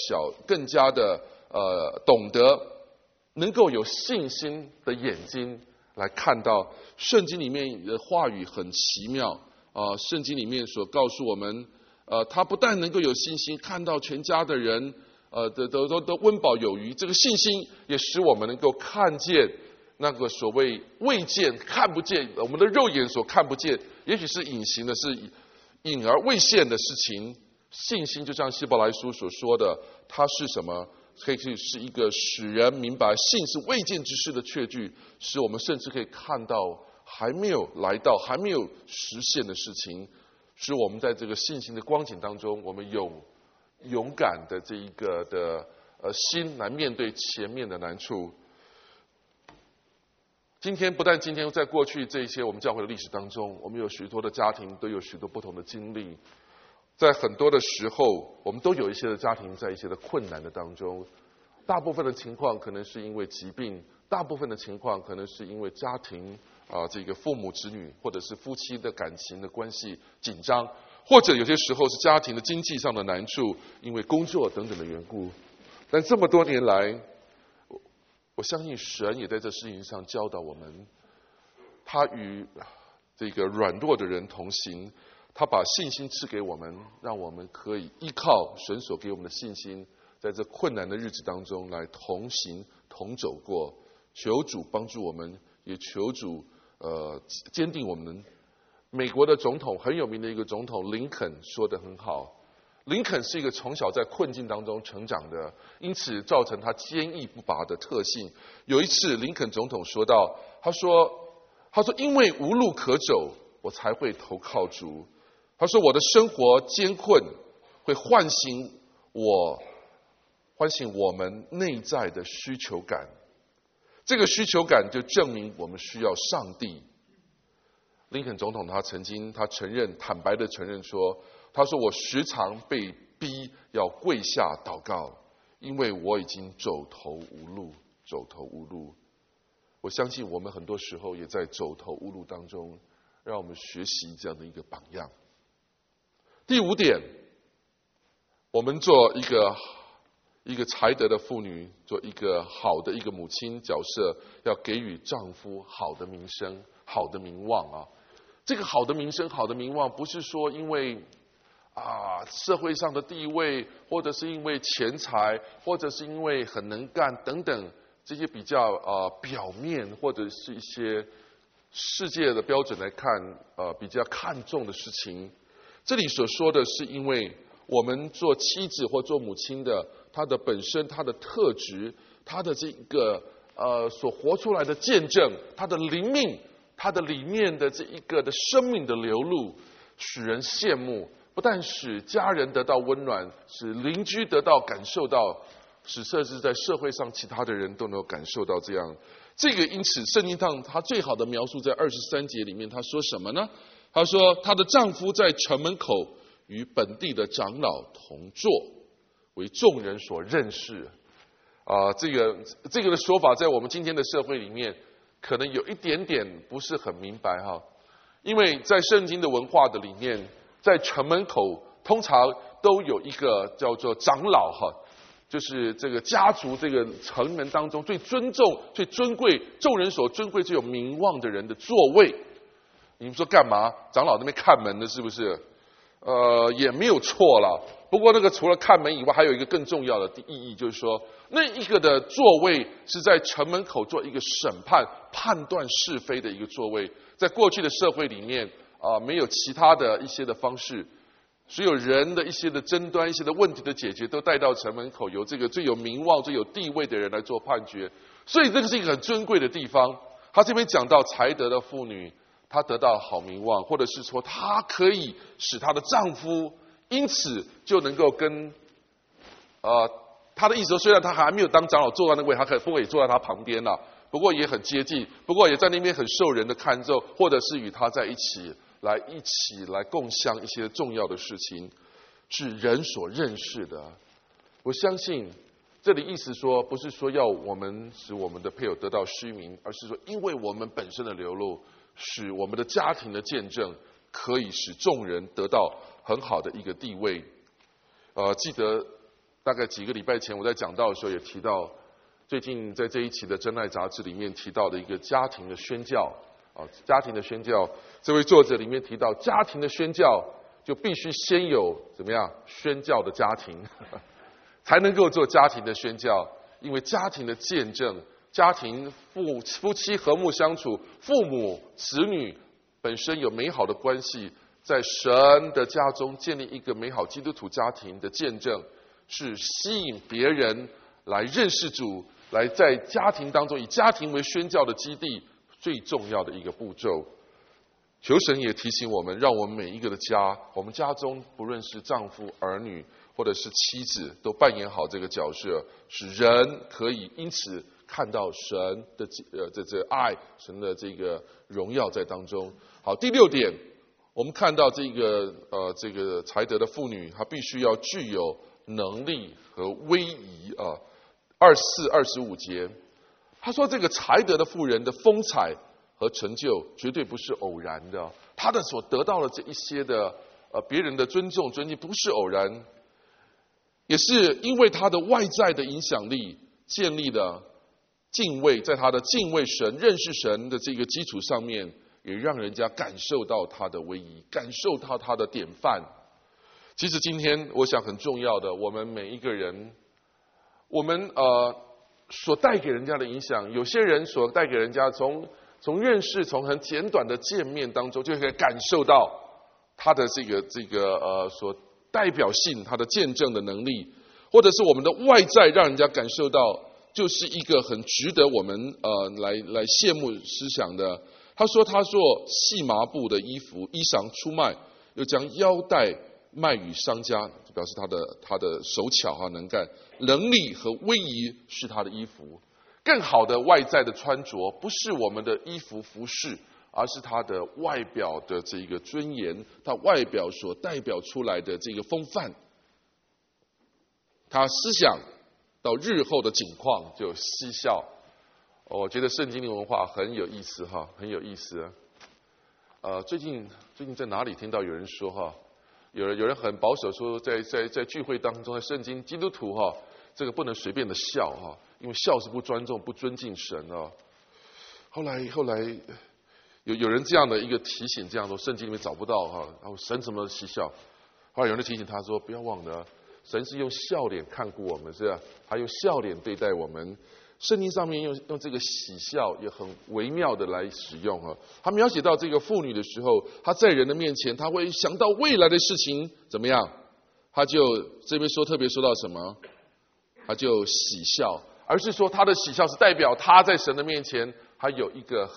懂得，能够有信心的眼睛来看到圣经里面的话语很奇妙圣经里面所告诉我们，他不但能够有信心看到全家的人都温饱有余，这个信心也使我们能够看见那个所谓未见看不见，我们的肉眼所看不见，也许是隐形的，是隐而未现的事情。信心就像希伯来书所说的，它是什么？可以是一个使人明白信是未见之事的确据，使我们甚至可以看到还没有来到、还没有实现的事情，使我们在这个信心的光景当中，我们有勇敢的这一个的心来面对前面的难处。今天在过去这些我们教会的历史当中，我们有许多的家庭都有许多不同的经历，在很多的时候，我们都有一些的家庭在一些的困难的当中，大部分的情况可能是因为疾病，大部分的情况可能是因为家庭这个父母子女或者是夫妻的感情的关系紧张，或者有些时候是家庭的经济上的难处，因为工作等等的缘故。但这么多年来，我相信神也在这事情上教导我们，他与这个软弱的人同行，他把信心赐给我们，让我们可以依靠神所给我们的信心，在这困难的日子当中来同行同走过。求主帮助我们，也求主坚定我们。美国的总统很有名的一个总统林肯说得很好，林肯是一个从小在困境当中成长的，因此造成他坚毅不拔的特性。有一次林肯总统说到，他说因为无路可走，我才会投靠主。他说我的生活艰困会唤醒我们内在的需求感，这个需求感就证明我们需要上帝。林肯总统他坦白的承认说，他说我时常被逼要跪下祷告，因为我已经走投无路。我相信我们很多时候也在走投无路当中，让我们学习这样的一个榜样。第5点，我们做一个才德的妇女，做一个好的一个母亲角色，要给予丈夫好的名声、好的名望这个好的名声、好的名望，不是说因为社会上的地位，或者是因为钱财，或者是因为很能干等等这些比较表面，或者是一些世界的标准来看比较看重的事情。这里所说的是因为我们做妻子或做母亲的，她的本身、她的特质、她的这个所活出来的见证、她的灵命、她的里面的这一个的生命的流露，使人羡慕。不但使家人得到温暖，使邻居得到感受到，使甚至在社会上其他的人都能够感受到这样。这个因此，圣经上他最好的描述在23节里面，他说什么呢？他说她的丈夫在城门口与本地的长老同坐，为众人所认识。这个的说法在我们今天的社会里面，可能有一点点不是很明白哈，因为在圣经的文化的里面，在城门口通常都有一个叫做长老哈，就是这个家族这个城门当中最尊重、最尊贵、众人所尊贵、最有名望的人的座位。你们说干嘛？长老那边看门的，是不是？也没有错啦。不过那个除了看门以外，还有一个更重要的意义，就是说那一个的座位是在城门口做一个审判、判断是非的一个座位。在过去的社会里面没有其他的一些的方式，所有人的一些的争端、一些的问题的解决，都带到城门口，由这个最有名望、最有地位的人来做判决。所以这个是一个很尊贵的地方。他这边讲到才德的妇女，她得到好名望，或者是说她可以使她的丈夫因此就能够跟她的意思说，虽然她还没有当长老坐在那个位，她可以坐在她旁边啦，不过也很接近，不过也在那边很受人的看重，或者是与她在一起来共享一些重要的事情，是人所认识的。我相信这里意思说，不是说要我们使我们的配偶得到虚名，而是说因为我们本身的流露，使我们的家庭的见证可以使众人得到很好的一个地位。记得大概几个礼拜前我在讲道的时候也提到，最近在这一期的真爱杂志里面提到的一个家庭的宣教家庭的宣教，这位作者里面提到，家庭的宣教就必须先有怎么样宣教的家庭才能够做家庭的宣教。因为家庭的见证，家庭夫妻和睦相处，父母子女本身有美好的关系，在神的家中建立一个美好基督徒家庭的见证，是吸引别人来认识主，来在家庭当中以家庭为宣教的基地最重要的一个步骤。求神也提醒我们，让我们每一个的家，我们家中不论是丈夫儿女或者是妻子，都扮演好这个角色，使人可以因此看到神的这爱，神的这个荣耀在当中。好，第6点，我们看到这个才德的妇女，她必须要具有能力和威仪24、25节，他说这个才德的妇人的风采和成就绝对不是偶然的，她的所得到的这一些的别人的尊重尊敬不是偶然，也是因为她的外在的影响力建立了敬畏，在她的敬畏神、认识神的这个基础上面，也让人家感受到她的威仪，感受到她的典范。其实今天我想很重要的，我们每一个人，我们所带给人家的影响，有些人所带给人家从认识，从很简短的见面当中，就可以感受到他的这个所代表性，他的见证的能力，或者是我们的外在让人家感受到，就是一个很值得我们来羡慕思想的。他说细麻布的衣裳出卖，又将腰带卖与商家，就表示他的手巧能干，能力和威仪是他的衣服。更好的外在的穿着，不是我们的衣服服饰，而是他的外表的这个尊严，他外表所代表出来的这个风范，他思想到日后的景况就嬉笑。我觉得圣经的文化很有意思很有意思。最近在哪里听到有人说有人很保守说在聚会当中，在圣经基督徒这个不能随便的笑因为笑是不尊重不尊敬神后来有人这样的一个提醒，这样说圣经里面找不到然后神怎么嬉笑？后来有人提醒他说，不要忘了神是用笑脸看顾我们，是吧？他用笑脸对待我们。圣经上面用这个喜笑也很微妙的来使用他描写到这个妇女的时候，她在人的面前，她会想到未来的事情怎么样， 他就这边特别说到什么？他就喜笑，而是说他的喜笑是代表他在神的面前，他有一个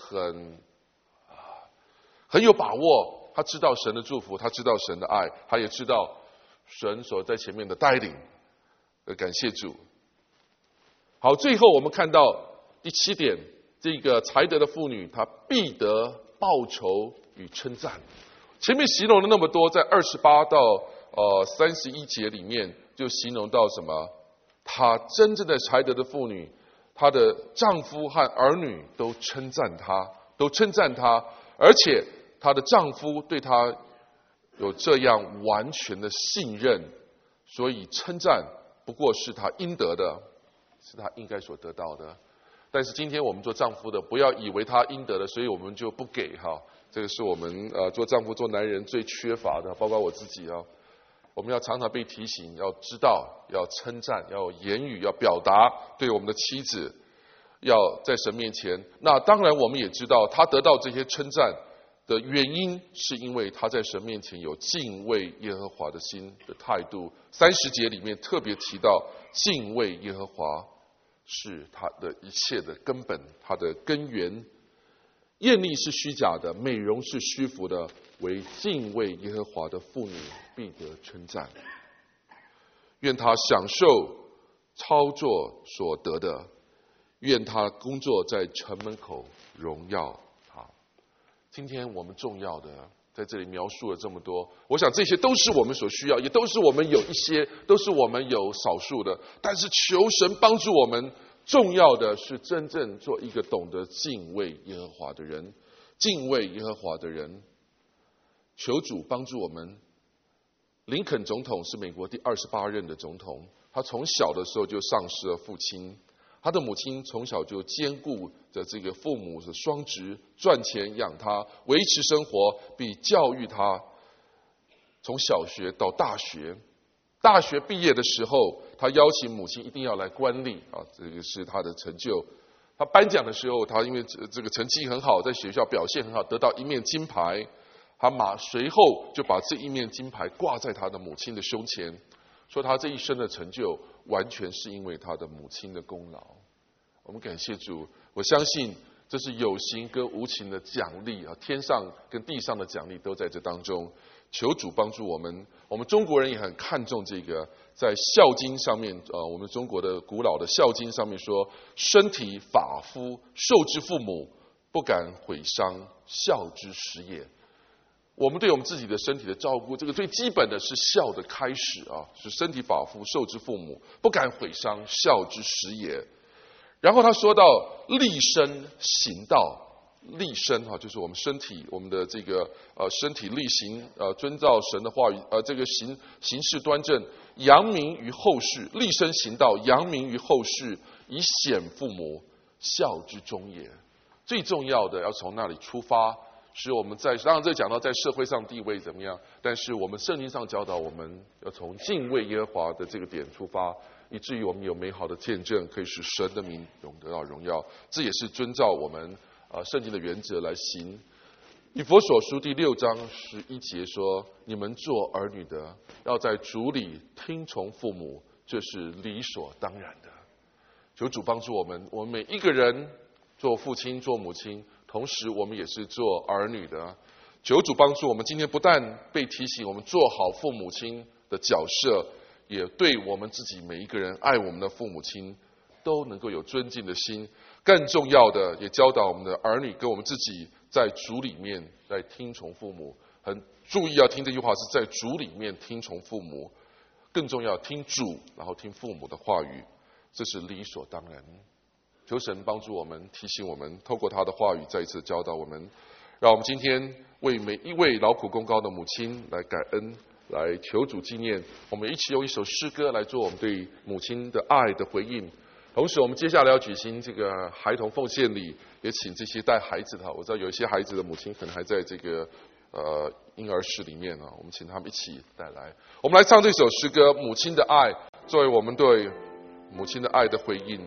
很有把握，他知道神的祝福，他知道神的爱，他也知道神所在前面的带领，感谢主。好，最后我们看到第7点，这个才德的妇女，她必得报酬与称赞。前面形容了那么多，在28到31节里面就形容到什么？她真正的才德的妇女，她的丈夫和儿女都称赞她，而且她的丈夫对她有这样完全的信任，所以称赞不过是她应得的，是她应该所得到的。但是今天我们做丈夫的，不要以为他应得的，所以我们就不给哈。这个是我们做丈夫做男人最缺乏的，包括我自己啊。我们要常常被提醒，要知道，要称赞，要有言语，要表达对我们的妻子，要在神面前。那当然我们也知道，他得到这些称赞的原因，是因为他在神面前有敬畏耶和华的心的态度。30节里面特别提到敬畏耶和华是他的一切的根本，他的根源。艳丽是虚假的，美容是虚浮的，为敬畏耶和华的妇女必得称赞。愿他享受操作所得的，愿他工作在城门口荣耀他。今天我们重要的在这里描述了这么多，我想这些都是我们所需要，也都是我们有一些，都是我们有少数的。但是求神帮助我们，重要的是真正做一个懂得敬畏耶和华的人，敬畏耶和华的人。求主帮助我们。林肯总统是美国第28任的总统，他从小的时候就丧失了父亲，他的母亲从小就兼顾着这个父母的双职，赚钱养他，维持生活，并教育他，从小学到大学。大学毕业的时候，他邀请母亲一定要来观礼啊，这个是他的成就。他颁奖的时候，他因为这个成绩很好，在学校表现很好，得到1面金牌。他随后就把这1面金牌挂在他的母亲的胸前，说他这一生的成就完全是因为他的母亲的功劳。我们感谢主，我相信这是有形跟无情的奖励啊，天上跟地上的奖励都在这当中。求主帮助我们，我们中国人也很看重这个，在孝经上面我们中国的古老的孝经上面说，身体发肤受之父母，不敢毁伤，孝之始也。我们对我们自己的身体的照顾，这个最基本的是孝的开始啊，是身体发肤受之父母，不敢毁伤，孝之始也。然后他说到立身行道，立身哈，就是我们身体，我们的这个身体力行遵照神的话语，这个行事端正，扬名于后世，立身行道，扬名于后世，以显父母，孝之终也。最重要的要从那里出发。是我们当然这讲到在社会上地位怎么样，但是我们圣经上教导我们要从敬畏耶和华的这个点出发，以至于我们有美好的见证，可以使神的名得到荣耀。这也是遵照我们圣经的原则来行。以弗所书第6章11节说：你们做儿女的，要在主里听从父母，这是理所当然的。求主帮助我们，我们每一个人做父亲做母亲，同时我们也是做儿女的。求主帮助我们，今天不但被提醒我们做好父母亲的角色，也对我们自己每一个人爱我们的父母亲都能够有尊敬的心。更重要的，也教导我们的儿女跟我们自己在主里面来听从父母。很注意要听这句话，是在主里面听从父母。更重要，听主，然后听父母的话语，这是理所当然。求神帮助我们，提醒我们，透过他的话语再一次教导我们，让我们今天为每一位劳苦功高的母亲来感恩，来求主纪念。我们一起用一首诗歌来做我们对母亲的爱的回应。同时我们接下来要举行这个孩童奉献礼，也请这些带孩子的，我知道有一些孩子的母亲可能还在这个婴儿室里面啊，我们请他们一起带来。我们来唱这首诗歌《母亲的爱》，作为我们对母亲的爱的回应。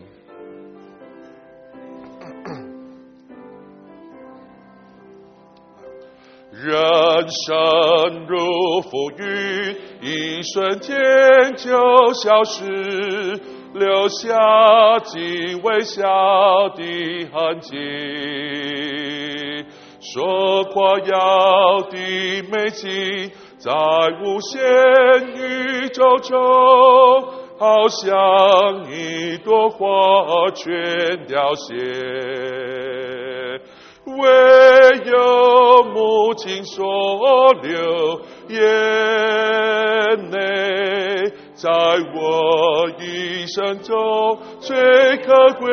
人生如浮云，一瞬间就消失，留下极微小的痕迹。说夸耀的美景，在无限宇宙中，好像一朵花全凋谢。唯有母亲所流眼泪，在我一生中最可贵。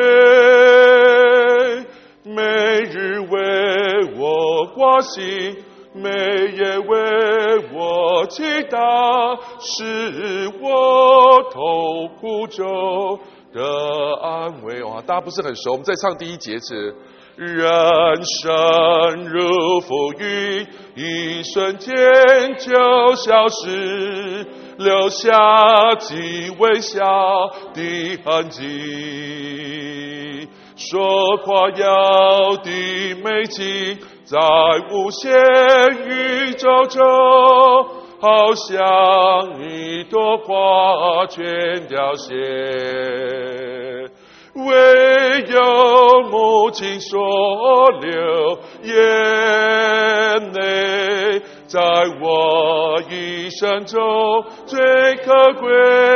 每日为我挂心，每夜为我祈祷，是我痛苦中的安慰。哇，大家不是很熟，我们再唱第一节词。人生如浮云，一瞬间就消失，留下极微小的痕迹。说夸耀的美景，在无限宇宙中，好像一朵花全凋谢。唯有母亲所流眼泪，在我一生中最可贵。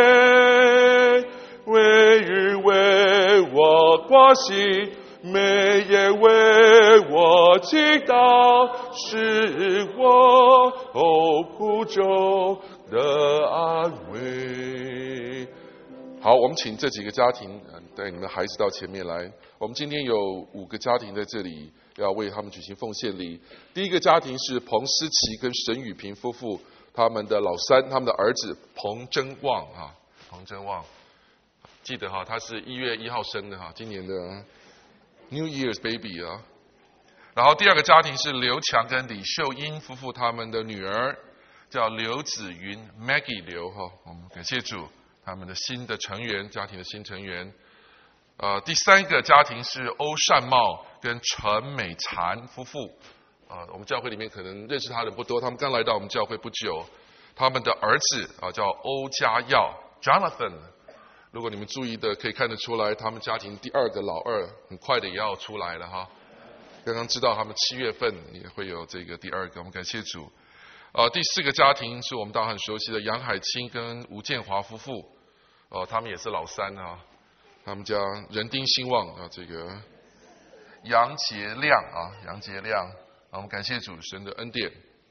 每日为我挂心，每夜为我祈祷，是我痛苦中的安慰。好，我们请这几个家庭带你们的孩子到前面来。我们今天有5个家庭在这里，要为他们举行奉献礼。第一个家庭是彭思琪跟沈雨萍夫妇，他们的老三，他们的儿子彭真旺啊，彭真旺，记得哈，他是1月1号生的哈，今年的 New Year's baby 啊。然后第二个家庭是刘强跟李秀英夫妇，他们的女儿叫刘子云 Maggie 刘哈，我们感谢主。他们的新的成员，家庭的新成员。第三个家庭是欧善茂跟陈美婵夫妇。我们教会里面可能认识他的人不多，他们刚来到我们教会不久。他们的儿子叫欧家耀 Jonathan。如果你们注意的，可以看得出来，他们家庭第2个老二很快的也要出来了哈。刚刚知道他们7月份也会有这个第2个，我们感谢主。第4个家庭是我们大家很熟悉的杨海清跟吴建华夫妇，他们也是老三啊，他们家人丁兴旺啊，这个杨杰亮啊，杨杰亮，我们感谢主神的恩典。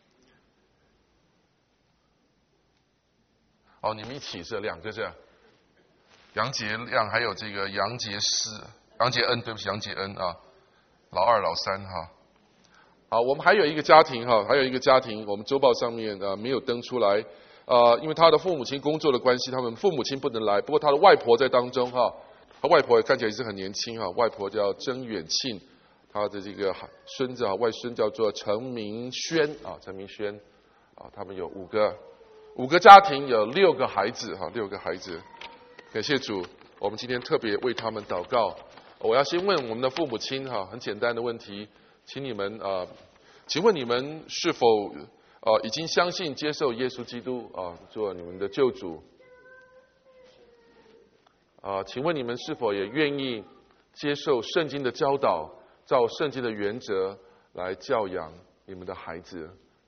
你们一起是2个是杨杰亮，还有这个杨杰恩，对不起，杨杰恩啊，老2老3哈。好，我们还有一个家庭哈，我们周报上面没有登出来，因为他的父母亲工作的关系，他们父母亲不能来，不过他的外婆在当中哈，他外婆也看起来也是很年轻哈，外婆叫曾远庆，他的这个孙子外孙叫做陈明轩啊，他们有5个家庭，有6个孩子哈，6个孩子，感谢主，我们今天特别为他们祷告。我要先问我们的父母亲哈，很简单的问题。请问你们是否已经相信接受耶稣基督做你们的救主？请问你们是否也愿意接受圣经的教导，照圣经的原则来教养你们的孩子？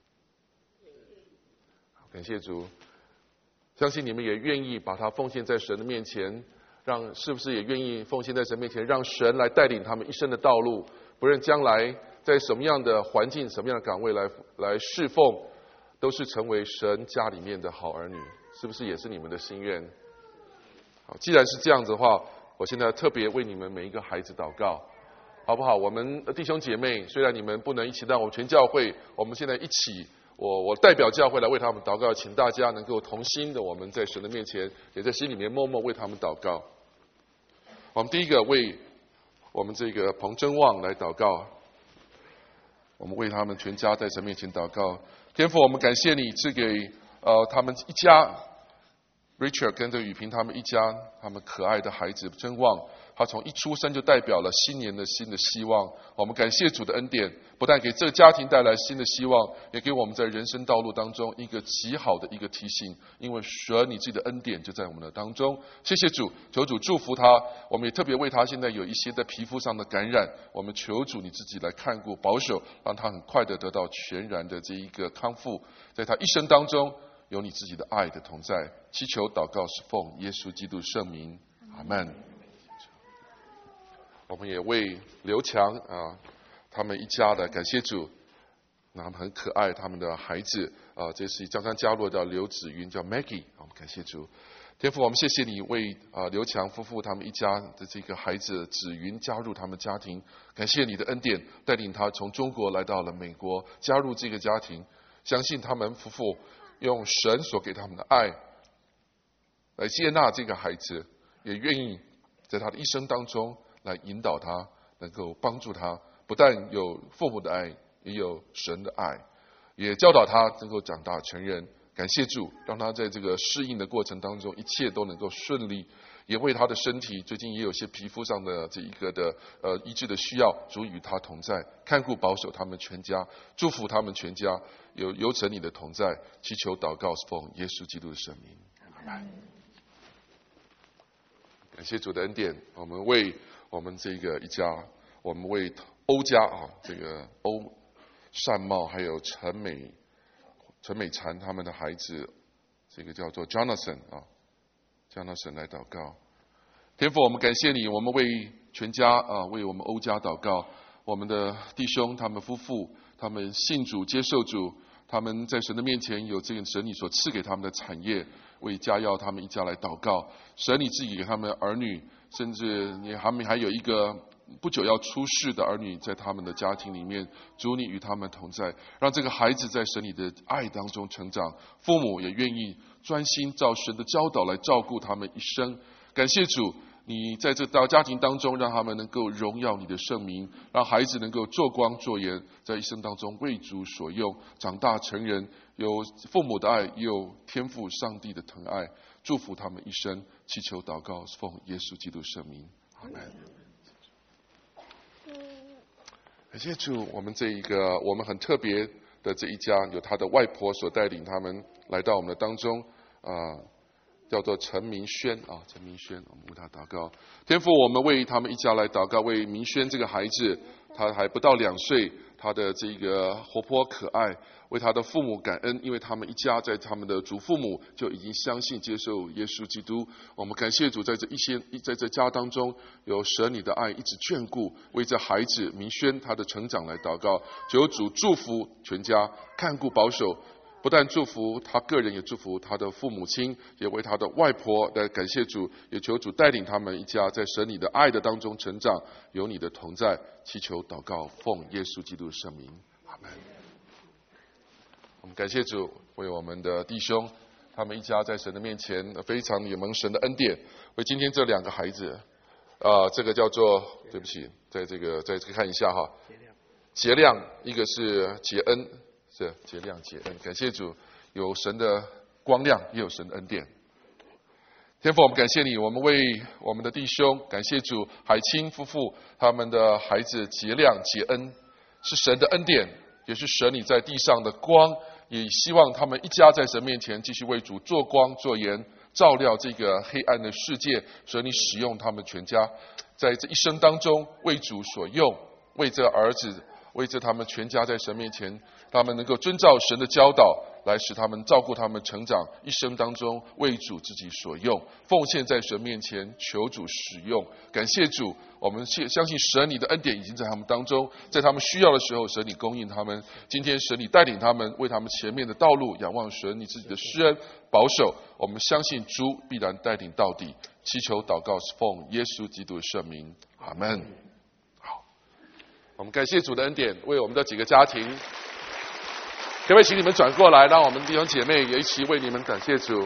感谢主，相信你们也愿意把它奉献在神的面前，是不是也愿意奉献在神面前，让神来带领他们一生的道路，不论将来在什么样的环境、什么样的岗位来侍奉，都是成为神家里面的好儿女，是不是也是你们的心愿？好，既然是这样子的话，我现在特别为你们每一个孩子祷告，好不好？我们弟兄姐妹，虽然你们不能一起到我们全教会，我们现在一起，我代表教会来为他们祷告，请大家能够同心的，我们在神的面前，也在心里面默默为他们祷告。我们第一个为我们这个彭真旺来祷告。我们为他们全家在神面前祷告。天父，我们感谢你赐给他们一家 Richard 跟这个雨萍他们一家，他们可爱的孩子真旺， 他从一出生就代表了新年的新的希望。我们感谢主的恩典，不但给这个家庭带来新的希望，也给我们在人生道路当中一个极好的一个提醒。因为神你自己的恩典就在我们的当中。谢谢主，求主祝福他。我们也特别为他现在有一些在皮肤上的感染，我们求主你自己来看顾保守，让他很快的得到全然的这一个康复。在他一生当中有你自己的爱的同在。祈求祷告是奉耶稣基督圣名，阿们。我们也为刘强他们一家的感谢主，他们很可爱，他们的孩子这是刚刚加入的刘子云，叫 Maggie， 我们感谢主。天父，我们谢谢你为刘强夫妇他们一家的这个孩子子云加入他们家庭，感谢你的恩典，带领他从中国来到了美国，加入这个家庭。相信他们夫妇用神所给他们的爱来接纳这个孩子，也愿意在他的一生当中来引导他，能够帮助他，不但有父母的爱，也有神的爱，也教导他能够长大成人。感谢主，让他在这个适应的过程当中一切都能够顺利，也为他的身体最近也有些皮肤上的这一个的医治的需要，主与他同在，看顾保守他们全家，祝福他们全家，有成你的同在。祈求祷告是奉耶稣基督的圣名，阿们。感谢主的恩典，我们为我们这个一家，我们为欧家这个欧善茂还有陈美婵他们的孩子，这个叫做 Jonathan Jonathan 来祷告。天父，我们感谢你，我们为全家为我们欧家祷告，我们的弟兄他们夫妇，他们信主接受主，他们在神的面前有这个神你所赐给他们的产业，为家要他们一家来祷告。神你自己给他们儿女，甚至他们还有一个不久要出世的儿女在他们的家庭里面，主你与他们同在，让这个孩子在神你的爱当中成长，父母也愿意专心照神的教导来照顾他们一生。感谢主，你在这家庭当中让他们能够荣耀你的圣名，让孩子能够做光做盐，在一生当中为主所用，长大成人，有父母的爱，也有天父上帝的疼爱，祝福他们一生。祈求祷告奉耶稣基督圣名，阿们。感谢主，我们我们很特别的这一家，有他的外婆所带领他们来到我们的当中叫做陈明轩陈明轩，我们为他祷告。天父，我们为他们一家来祷告，为明轩这个孩子，他还不到2岁，他的这个活泼可爱，为他的父母感恩，因为他们一家在他们的祖父母就已经相信接受耶稣基督。我们感谢主，在这家当中有神你的爱一直眷顾，为这孩子明轩他的成长来祷告，求主祝福全家，看顾保守，不但祝福他个人，也祝福他的父母亲，也为他的外婆来感谢主，也求主带领他们一家在神你的爱的当中成长，有你的同在。祈求祷告奉耶稣基督的圣名，阿们。我们感谢主，为我们的弟兄他们一家在神的面前非常也蒙神的恩典，为今天这2个孩子这个叫做对不起，在这个看一下节亮，一个是节恩，是节亮节恩。感谢主，有神的光亮，也有神的恩典。天父，我们感谢你，我们为我们的弟兄感谢主，海清夫妇他们的孩子节亮节恩，是神的恩典，也是神你在地上的光，也希望他们一家在神面前继续为主做光做盐，照亮这个黑暗的世界。所以你使用他们全家，在这一生当中为主所用，为这儿子，为这他们全家在神面前，他们能够遵照神的教导，来使他们照顾他们成长，一生当中为主自己所用，奉献在神面前，求主使用。感谢主，我们相信神你的恩典已经在他们当中，在他们需要的时候，神你供应他们。今天神你带领他们，为他们前面的道路仰望神你自己的施恩保守。我们相信主必然带领到底。祈求祷告是奉耶稣基督的圣名，阿们。好，我们感谢主的恩典，为我们的几个家庭，可不可以请你们转过来，让我们弟兄姐妹也一起为你们感谢主。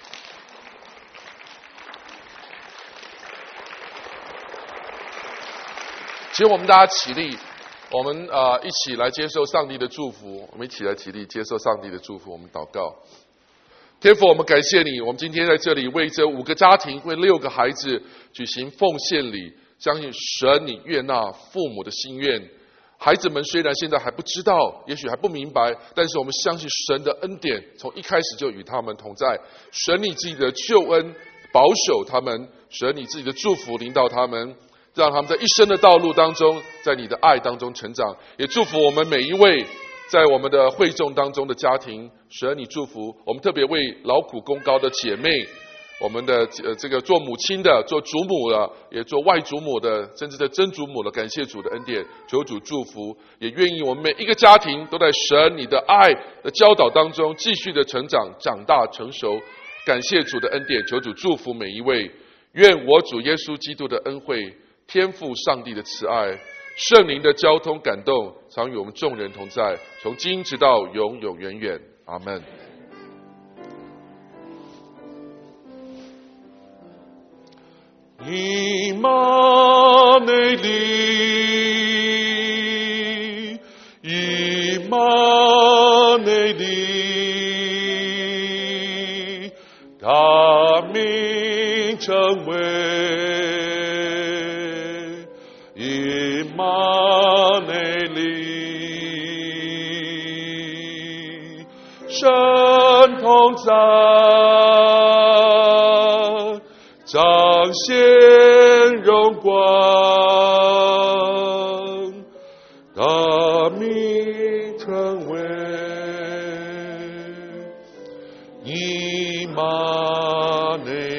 请我们大家起立，我们一起来接受上帝的祝福。我们一起来起立接受上帝的祝福，我们祷告。 天父，我们感谢你，我们今天在这里为这5个家庭、为6个孩子举行奉献礼，相信神你悦纳父母的心愿。孩子们虽然现在还不知道，也许还不明白，但是我们相信神的恩典从一开始就与他们同在。神你自己的救恩保守他们，神你自己的祝福临到他们，让他们在一生的道路当中，在你的爱当中成长。也祝福我们每一位在我们的会众当中的家庭，神你祝福我们，特别为劳苦功高的姐妹，我们的这个做母亲的、做祖母的，也做外祖母的，甚至在曾祖母的，感谢主的恩典，求主祝福，也愿意我们每一个家庭都在神你的爱的教导当中继续的成长、长大、成熟。感谢主的恩典，求主祝福每一位。愿我主耶稣基督的恩惠、天父上帝的慈爱、圣灵的交通感动，常与我们众人同在，从今直到永永远远。阿们。 以马内利，以马内利，他名称为以马内利，神同在，彰显荣光，他名称为以马内